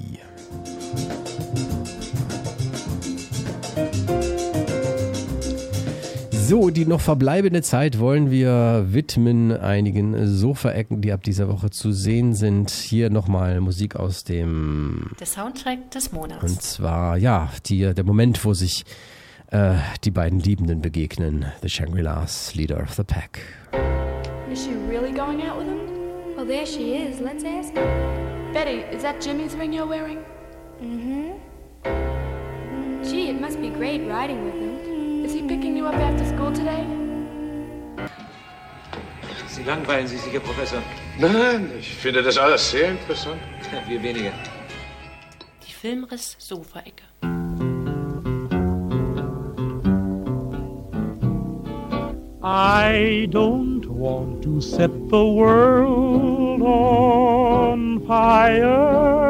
So, die noch verbleibende Zeit wollen wir widmen einigen Sofaecken, die ab dieser Woche zu sehen sind. Hier nochmal Musik aus dem... Der Soundtrack des Monats. Und zwar, ja, der Moment, wo sich die beiden Liebenden begegnen. The Shangri-Las, Leader of the Pack. Is she really going out with him? Well, there she is. Let's ask her. Betty, is that Jimmy's ring you're wearing? Mm-hmm. Gee, it must be great riding with him. Is he picking you up after school today? Sie langweilen Sie sich, Herr Professor. Nein, ich finde das alles sehr interessant. Wir weniger. Die Filmriss-Sofaecke. I don't want to set the world on fire.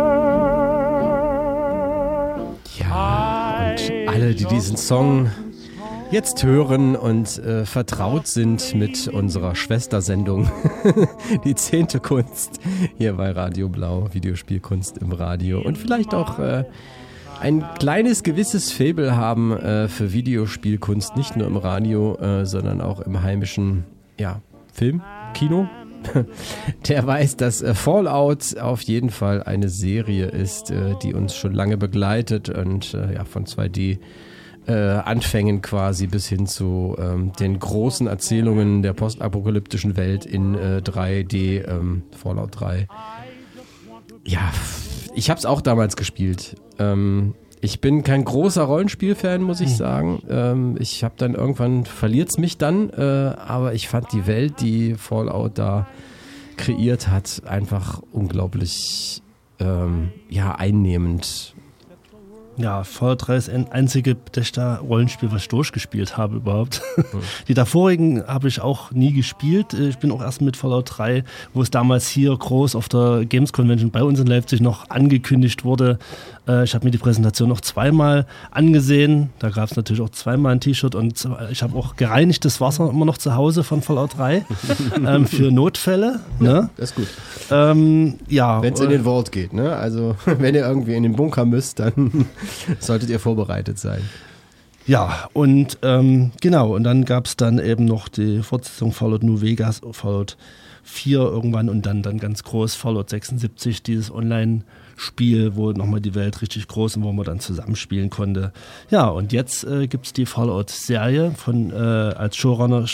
Ja, und alle, die diesen Song jetzt hören und vertraut sind mit unserer Schwestersendung, die 10. Kunst, hier bei Radio Blau, Videospielkunst im Radio und vielleicht auch ein kleines gewisses Faible haben für Videospielkunst, nicht nur im Radio, sondern auch im heimischen Film, Kino. Der weiß, dass Fallout auf jeden Fall eine Serie ist, die uns schon lange begleitet und von 2D Anfängen quasi bis hin zu den großen Erzählungen der postapokalyptischen Welt in 3D, Fallout 3. Ja, ich habe es auch damals gespielt. Ich bin kein großer Rollenspielfan, muss ich sagen. Ich habe dann irgendwann, verliert's mich dann, aber ich fand die Welt, die Fallout da kreiert hat, einfach unglaublich einnehmend. Ja, Fallout 3 ist ein einzige Bethesda-Rollenspiel, was ich durchgespielt habe überhaupt. Die davorigen habe ich auch nie gespielt. Ich bin auch erst mit Fallout 3, wo es damals hier groß auf der Games Convention bei uns in Leipzig noch angekündigt wurde. Ich habe mir die Präsentation noch zweimal angesehen. Da gab es natürlich auch zweimal ein T-Shirt und ich habe auch gereinigtes Wasser immer noch zu Hause von Fallout 3 für Notfälle. Ne? Das ist gut. Ja. Wenn es in den Vault geht, ne? Also wenn ihr irgendwie in den Bunker müsst, dann solltet ihr vorbereitet sein. Ja, und genau, und dann gab es dann eben noch die Fortsetzung Fallout New Vegas, Fallout 4 irgendwann und dann ganz groß Fallout 76, dieses Online-Spiel, wo nochmal die Welt richtig groß und wo man dann zusammenspielen konnte. Ja, und jetzt gibt es die Fallout-Serie von als Showrunner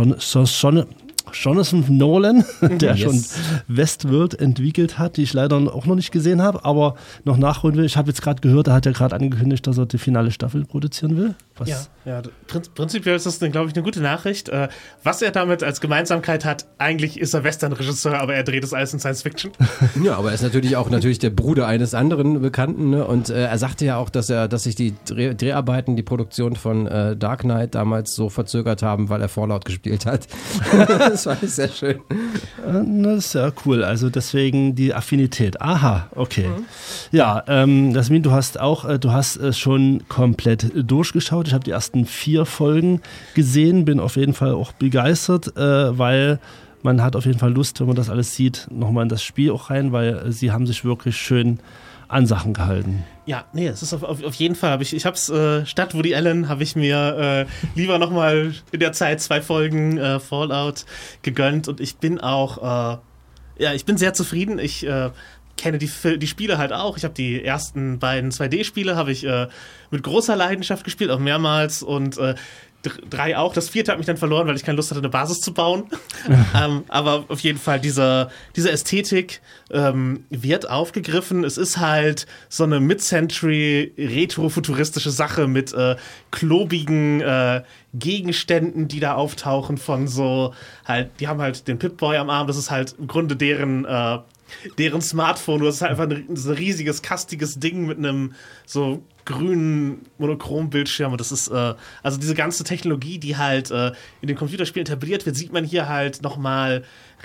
Jonathan Nolan, der schon Westworld entwickelt hat, die ich leider auch noch nicht gesehen habe, aber noch nachholen will. Ich habe jetzt gerade gehört, er hat ja gerade angekündigt, dass er die finale Staffel produzieren will. Ja, prinzipiell ist das, glaube ich, eine gute Nachricht. Was er damit als Gemeinsamkeit hat, eigentlich ist er Western-Regisseur, aber er dreht das alles in Science-Fiction. Ja, aber er ist natürlich auch der Bruder eines anderen Bekannten, ne? Und er sagte ja auch, dass sich die Dreharbeiten, die Produktion von Dark Knight damals so verzögert haben, weil er Fallout gespielt hat. Das fand ich sehr schön. Das ist ja cool, also deswegen die Affinität. Aha, okay. Ja, Jasmin, du hast es schon komplett durchgeschaut. Ich habe die ersten 4 Folgen gesehen, bin auf jeden Fall auch begeistert, weil man hat auf jeden Fall Lust, wenn man das alles sieht, nochmal in das Spiel auch rein, weil sie haben sich wirklich schön an Sachen gehalten. Ja, nee, es ist auf jeden Fall, ich hab's, statt Woody Allen habe ich mir lieber nochmal in der Zeit 2 Folgen Fallout gegönnt und ich bin auch, ich bin sehr zufrieden, ich kenne die Spiele halt auch. Ich habe die ersten beiden 2D-Spiele habe ich mit großer Leidenschaft gespielt, auch mehrmals und 3 auch. Das 4. hat mich dann verloren, weil ich keine Lust hatte, eine Basis zu bauen. Aber auf jeden Fall, diese Ästhetik wird aufgegriffen. Es ist halt so eine Mid-Century retro-futuristische Sache mit klobigen Gegenständen, die da auftauchen von so halt, die haben halt den Pip-Boy am Arm, das ist halt im Grunde deren Smartphone, das ist halt einfach so ein riesiges, kastiges Ding mit einem so grünen Monochrom-Bildschirm und das ist, also diese ganze Technologie, die halt in den Computerspielen etabliert wird, sieht man hier halt nochmal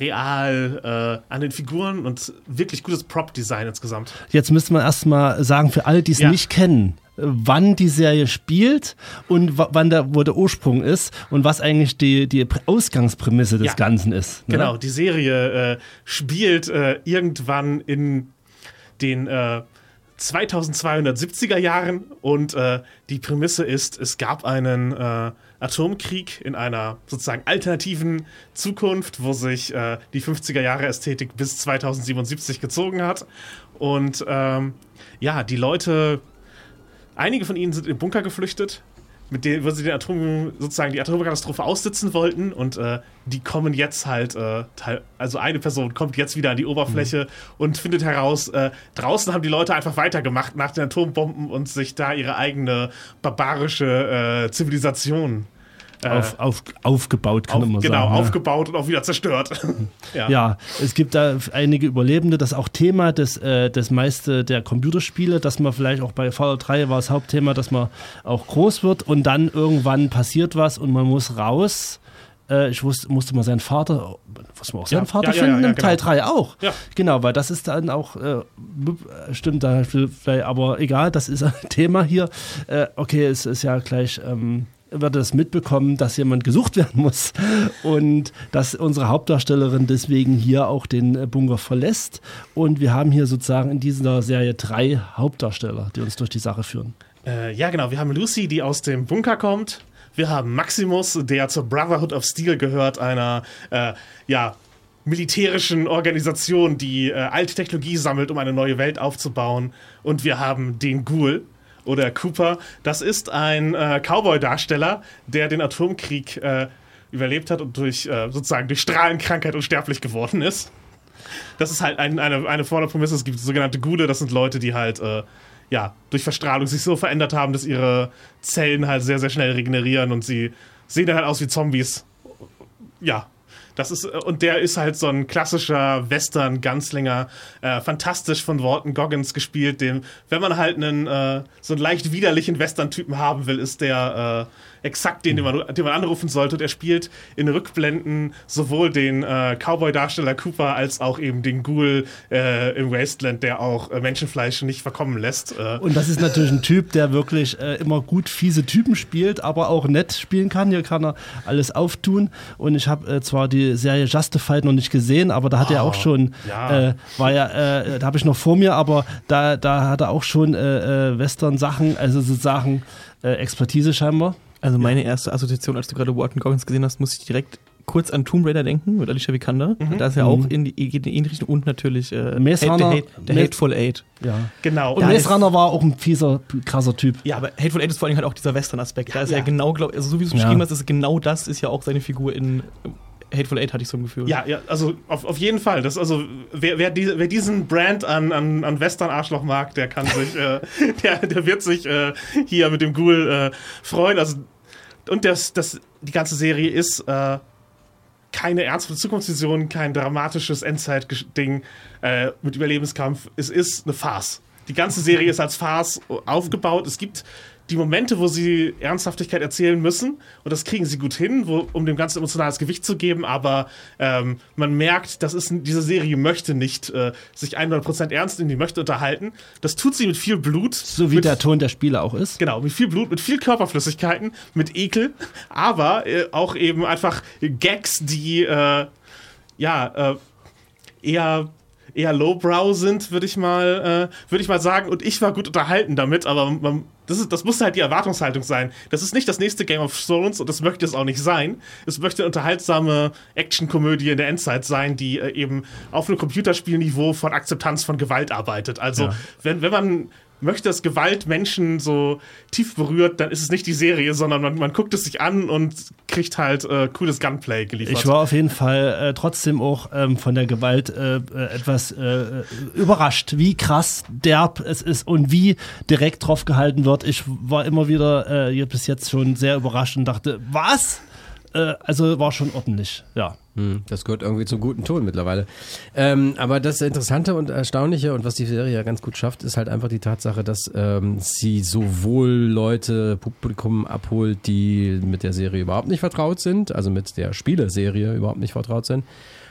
real an den Figuren und wirklich gutes Prop-Design insgesamt. Jetzt müsste man erstmal sagen, für alle, die es nicht kennen, wann die Serie spielt und wo der Ursprung ist und was eigentlich die Ausgangsprämisse des Ganzen ist. Ne? Genau, die Serie spielt irgendwann in den 2270er Jahren und die Prämisse ist, es gab einen Atomkrieg in einer sozusagen alternativen Zukunft, wo sich die 50er Jahre Ästhetik bis 2077 gezogen hat und die Leute, einige von ihnen sind in den Bunker geflüchtet, mit denen, wo sie die Atomkatastrophe aussitzen wollten und die kommen jetzt halt, also eine Person kommt jetzt wieder an die Oberfläche und findet heraus, draußen haben die Leute einfach weitergemacht nach den Atombomben und sich da ihre eigene barbarische Zivilisation aufgebaut, kann man sagen. Genau, aufgebaut und auch wieder zerstört. Ja, es gibt da einige Überlebende, das ist auch Thema des meiste der Computerspiele, dass man vielleicht auch bei Fallout 3 war das Hauptthema, dass man auch groß wird und dann irgendwann passiert was und man muss raus. Musste mal seinen Vater finden, im Teil 3 auch. Ja. Genau, weil das ist dann auch, stimmt da vielleicht, aber egal, das ist ein Thema hier. Okay, es ist ja gleich, wird es mitbekommen, dass jemand gesucht werden muss und dass unsere Hauptdarstellerin deswegen hier auch den Bunker verlässt und wir haben hier sozusagen in dieser Serie 3 Hauptdarsteller, die uns durch die Sache führen. Ja, genau, wir haben Lucy, die aus dem Bunker kommt. Wir haben Maximus, der zur Brotherhood of Steel gehört, einer militärischen Organisation, die alte Technologie sammelt, um eine neue Welt aufzubauen. Und wir haben den Ghoul. oder Cooper, das ist ein Cowboy-Darsteller, der den Atomkrieg überlebt hat und durch Strahlenkrankheit unsterblich geworden ist. Das ist halt eine Vorderprämisse. Es gibt sogenannte Ghule, das sind Leute, die halt durch Verstrahlung sich so verändert haben, dass ihre Zellen halt sehr, sehr schnell regenerieren und sie sehen dann halt aus wie Zombies. Ja, und der ist halt so ein klassischer Western-Ganzlinger, fantastisch von Walton Goggins gespielt, wenn man halt so einen leicht widerlichen Western-Typen haben will, ist der exakt den man anrufen sollte. Und er spielt in Rückblenden sowohl den Cowboy-Darsteller Cooper als auch eben den Ghoul im Wasteland, der auch Menschenfleisch nicht verkommen lässt. Und das ist natürlich ein Typ, der wirklich immer gut fiese Typen spielt, aber auch nett spielen kann. Hier kann er alles auftun. Und ich habe zwar die Serie Justified noch nicht gesehen, aber da hat er auch schon, da habe ich noch vor mir, aber da hat er auch schon Western-Sachen, also sozusagen Expertise scheinbar. Also meine erste Assoziation, als du gerade Walton Goggins gesehen hast, muss ich direkt kurz an Tomb Raider denken, mit Alicia Vikander. Da ist ja auch in die ähnliche Richtung und natürlich der Hateful Eight. Ja, genau. Und Maze Runner war auch ein fieser, krasser Typ. Ja, aber Hateful Eight ist vor allem halt auch dieser Western-Aspekt. Da ist ja genau, also so wie du es beschrieben hast, ist genau das ist ja auch seine Figur in Hateful Eight, hatte ich so ein Gefühl. Ja, also auf jeden Fall. Wer diesen Brand an Western-Arschloch mag, der kann sich, der wird sich hier mit dem Ghoul freuen. Also, und die ganze Serie ist keine ernsthafte Zukunftsvision, kein dramatisches Endzeit-Ding mit Überlebenskampf. Es ist eine Farce. Die ganze Serie ist als Farce aufgebaut. Es gibt die Momente, wo sie Ernsthaftigkeit erzählen müssen, und das kriegen sie gut hin, um dem Ganzen emotionales Gewicht zu geben, aber man merkt, diese Serie möchte nicht sich 100% ernst nehmen, die möchte unterhalten. Das tut sie mit viel Blut. So wie der Ton der Spiele auch ist. Genau, mit viel Blut, mit viel Körperflüssigkeiten, mit Ekel, aber auch eben einfach Gags, die eher lowbrow sind, würde ich mal sagen. Und ich war gut unterhalten damit, aber das muss halt die Erwartungshaltung sein. Das ist nicht das nächste Game of Thrones und das möchte es auch nicht sein. Es möchte eine unterhaltsame Actionkomödie in der Endzeit sein, die eben auf einem Computerspielniveau von Akzeptanz von Gewalt arbeitet. Also wenn man möchte, dass Gewalt Menschen so tief berührt, dann ist es nicht die Serie, sondern man guckt es sich an und kriegt halt cooles Gunplay geliefert. Ich war auf jeden Fall trotzdem auch von der Gewalt etwas überrascht, wie krass derb es ist und wie direkt drauf gehalten wird. Ich war immer wieder bis jetzt schon sehr überrascht und dachte, was? Also war schon ordentlich, ja. Das gehört irgendwie zum guten Ton mittlerweile. Aber das Interessante und Erstaunliche und was die Serie ja ganz gut schafft, ist halt einfach die Tatsache, dass sie sowohl Publikum abholt, die mit der Serie überhaupt nicht vertraut sind, also mit der Spieleserie überhaupt nicht vertraut sind.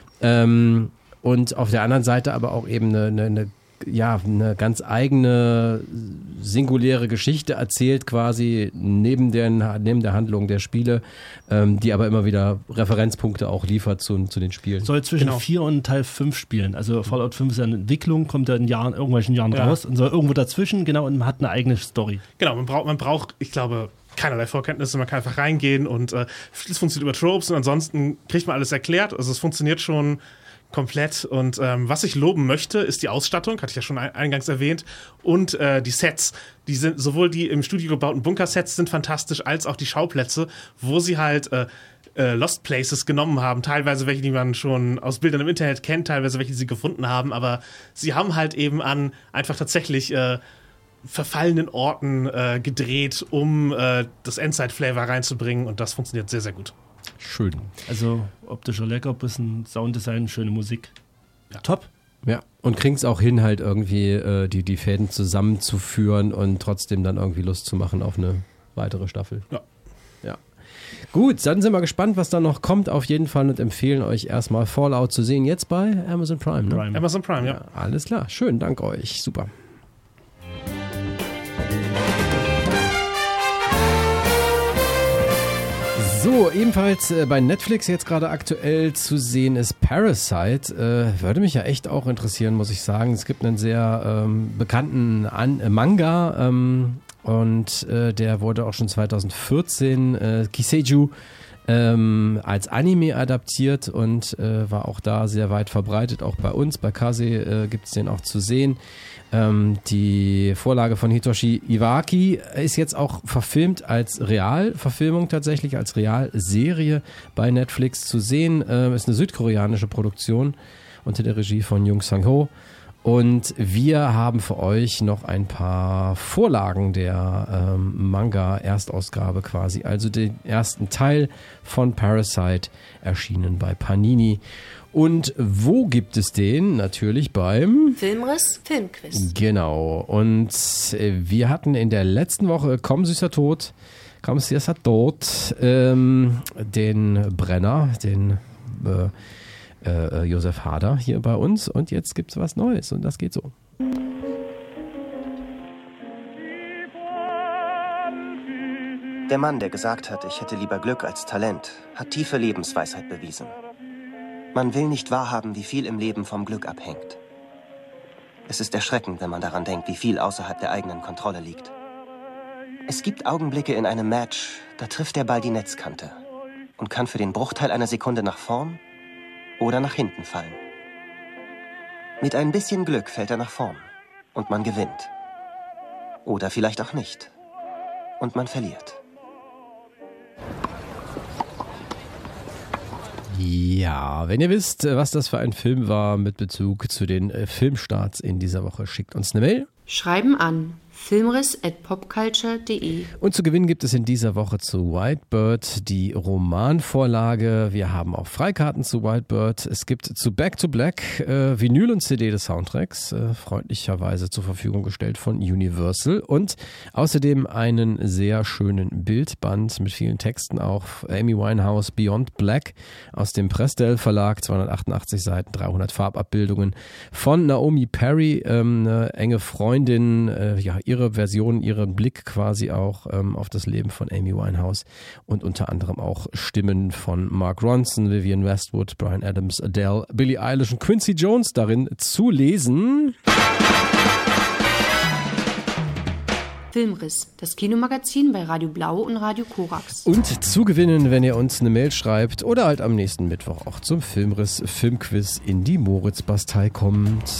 Und auf der anderen Seite aber auch eben eine ganz eigene, singuläre Geschichte erzählt quasi neben der Handlung der Spiele, die aber immer wieder Referenzpunkte auch liefert zu den Spielen. Soll zwischen 4 und Teil 5 spielen. Also Fallout 5 ist ja eine Entwicklung, kommt ja in irgendwelchen Jahren raus und soll irgendwo dazwischen, genau, und man hat eine eigene Story. Genau, man braucht, ich glaube, keinerlei Vorkenntnisse, man kann einfach reingehen und vieles funktioniert über Tropes und ansonsten kriegt man alles erklärt. Also es funktioniert schon komplett. Und was ich loben möchte, ist die Ausstattung, hatte ich ja schon eingangs erwähnt, und die Sets. Die sind sowohl die im Studio gebauten Bunkersets sind fantastisch, als auch die Schauplätze, wo sie halt Lost Places genommen haben. Teilweise welche, die man schon aus Bildern im Internet kennt, teilweise welche, die sie gefunden haben. Aber sie haben halt eben an einfach tatsächlich verfallenen Orten gedreht, um das Endzeit-Flavor reinzubringen. Und das funktioniert sehr, sehr gut. Schön. Also optischer Lecker, bisschen Sounddesign, schöne Musik. Ja. Top. Ja, und kriegt es auch hin, halt irgendwie die Fäden zusammenzuführen und trotzdem dann irgendwie Lust zu machen auf eine weitere Staffel. Ja. Gut, dann sind wir gespannt, was da noch kommt auf jeden Fall und empfehlen euch erstmal Fallout zu sehen. Jetzt bei Amazon Prime, ne? Amazon Prime, ja. Alles klar, schön, danke euch. Super. So, ebenfalls bei Netflix jetzt gerade aktuell zu sehen ist Parasite. Würde mich ja echt auch interessieren, muss ich sagen. Es gibt einen sehr bekannten Manga und der wurde auch schon 2014 Kiseiju als Anime adaptiert und war auch da sehr weit verbreitet, auch bei uns. Bei Kase gibt es den auch zu sehen. Die Vorlage von Hitoshi Iwaki ist jetzt auch verfilmt als Realverfilmung tatsächlich, als Realserie bei Netflix zu sehen. Ist eine südkoreanische Produktion unter der Regie von Jung Sang-ho. Und wir haben für euch noch ein paar Vorlagen der Manga-Erstausgabe quasi, also den ersten Teil von Parasite, erschienen bei Panini. Und wo gibt es den? Natürlich beim Filmriss Filmquiz. Genau. Und wir hatten in der letzten Woche Komm süßer Tod, den Brenner, den Josef Hader hier bei uns, und jetzt gibt's was Neues und das geht so. Der Mann, der gesagt hat, ich hätte lieber Glück als Talent, hat tiefe Lebensweisheit bewiesen. Man will nicht wahrhaben, wie viel im Leben vom Glück abhängt. Es ist erschreckend, wenn man daran denkt, wie viel außerhalb der eigenen Kontrolle liegt. Es gibt Augenblicke in einem Match, da trifft der Ball die Netzkante und kann für den Bruchteil einer Sekunde nach vorn oder nach hinten fallen. Mit ein bisschen Glück fällt er nach vorn und man gewinnt. Oder vielleicht auch nicht. Und man verliert. Ja, wenn ihr wisst, was das für ein Film war mit Bezug zu den Filmstarts in dieser Woche, schickt uns eine Mail. Schreiben an filmriss@popculture.de. Und zu gewinnen gibt es in dieser Woche zu Whitebird die Romanvorlage. Wir haben auch Freikarten zu Whitebird. Es gibt zu Back to Black Vinyl und CD des Soundtracks, freundlicherweise zur Verfügung gestellt von Universal. Und außerdem einen sehr schönen Bildband mit vielen Texten auch. Amy Winehouse Beyond Black aus dem Prestel Verlag, 288 Seiten, 300 Farbabbildungen von Naomi Perry, eine enge Freundin, ihre Version, ihren Blick quasi auch auf das Leben von Amy Winehouse und unter anderem auch Stimmen von Mark Ronson, Vivienne Westwood, Bryan Adams, Adele, Billie Eilish und Quincy Jones darin zu lesen. Filmriss, das Kinomagazin bei Radio Blau und Radio Korax. Und zu gewinnen, wenn ihr uns eine Mail schreibt oder halt am nächsten Mittwoch auch zum Filmriss Filmquiz in die Moritz-Bastei kommt.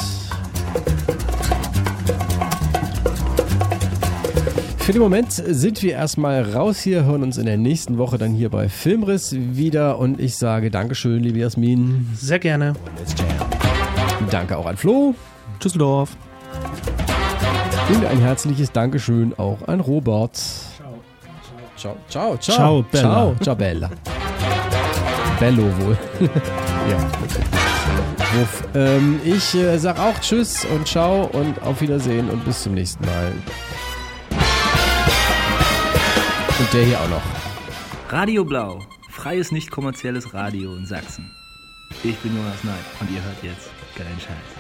Für den Moment sind wir erstmal raus hier, hören uns in der nächsten Woche dann hier bei Filmriss wieder und ich sage Dankeschön, liebe Jasmin. Sehr gerne. Danke auch an Flo. Düsseldorf. Und ein herzliches Dankeschön auch an Robert. Ciao. Ciao, ciao. Ciao, Bella. Ciao, ciao, Bella. Bello wohl. Ja. Wuff. Ich sag auch Tschüss und Ciao und auf Wiedersehen und bis zum nächsten Mal. Und der hier auch noch. Radio Blau, freies, nicht kommerzielles Radio in Sachsen. Ich bin Jonas Neid und ihr hört jetzt Geilen Scheiß.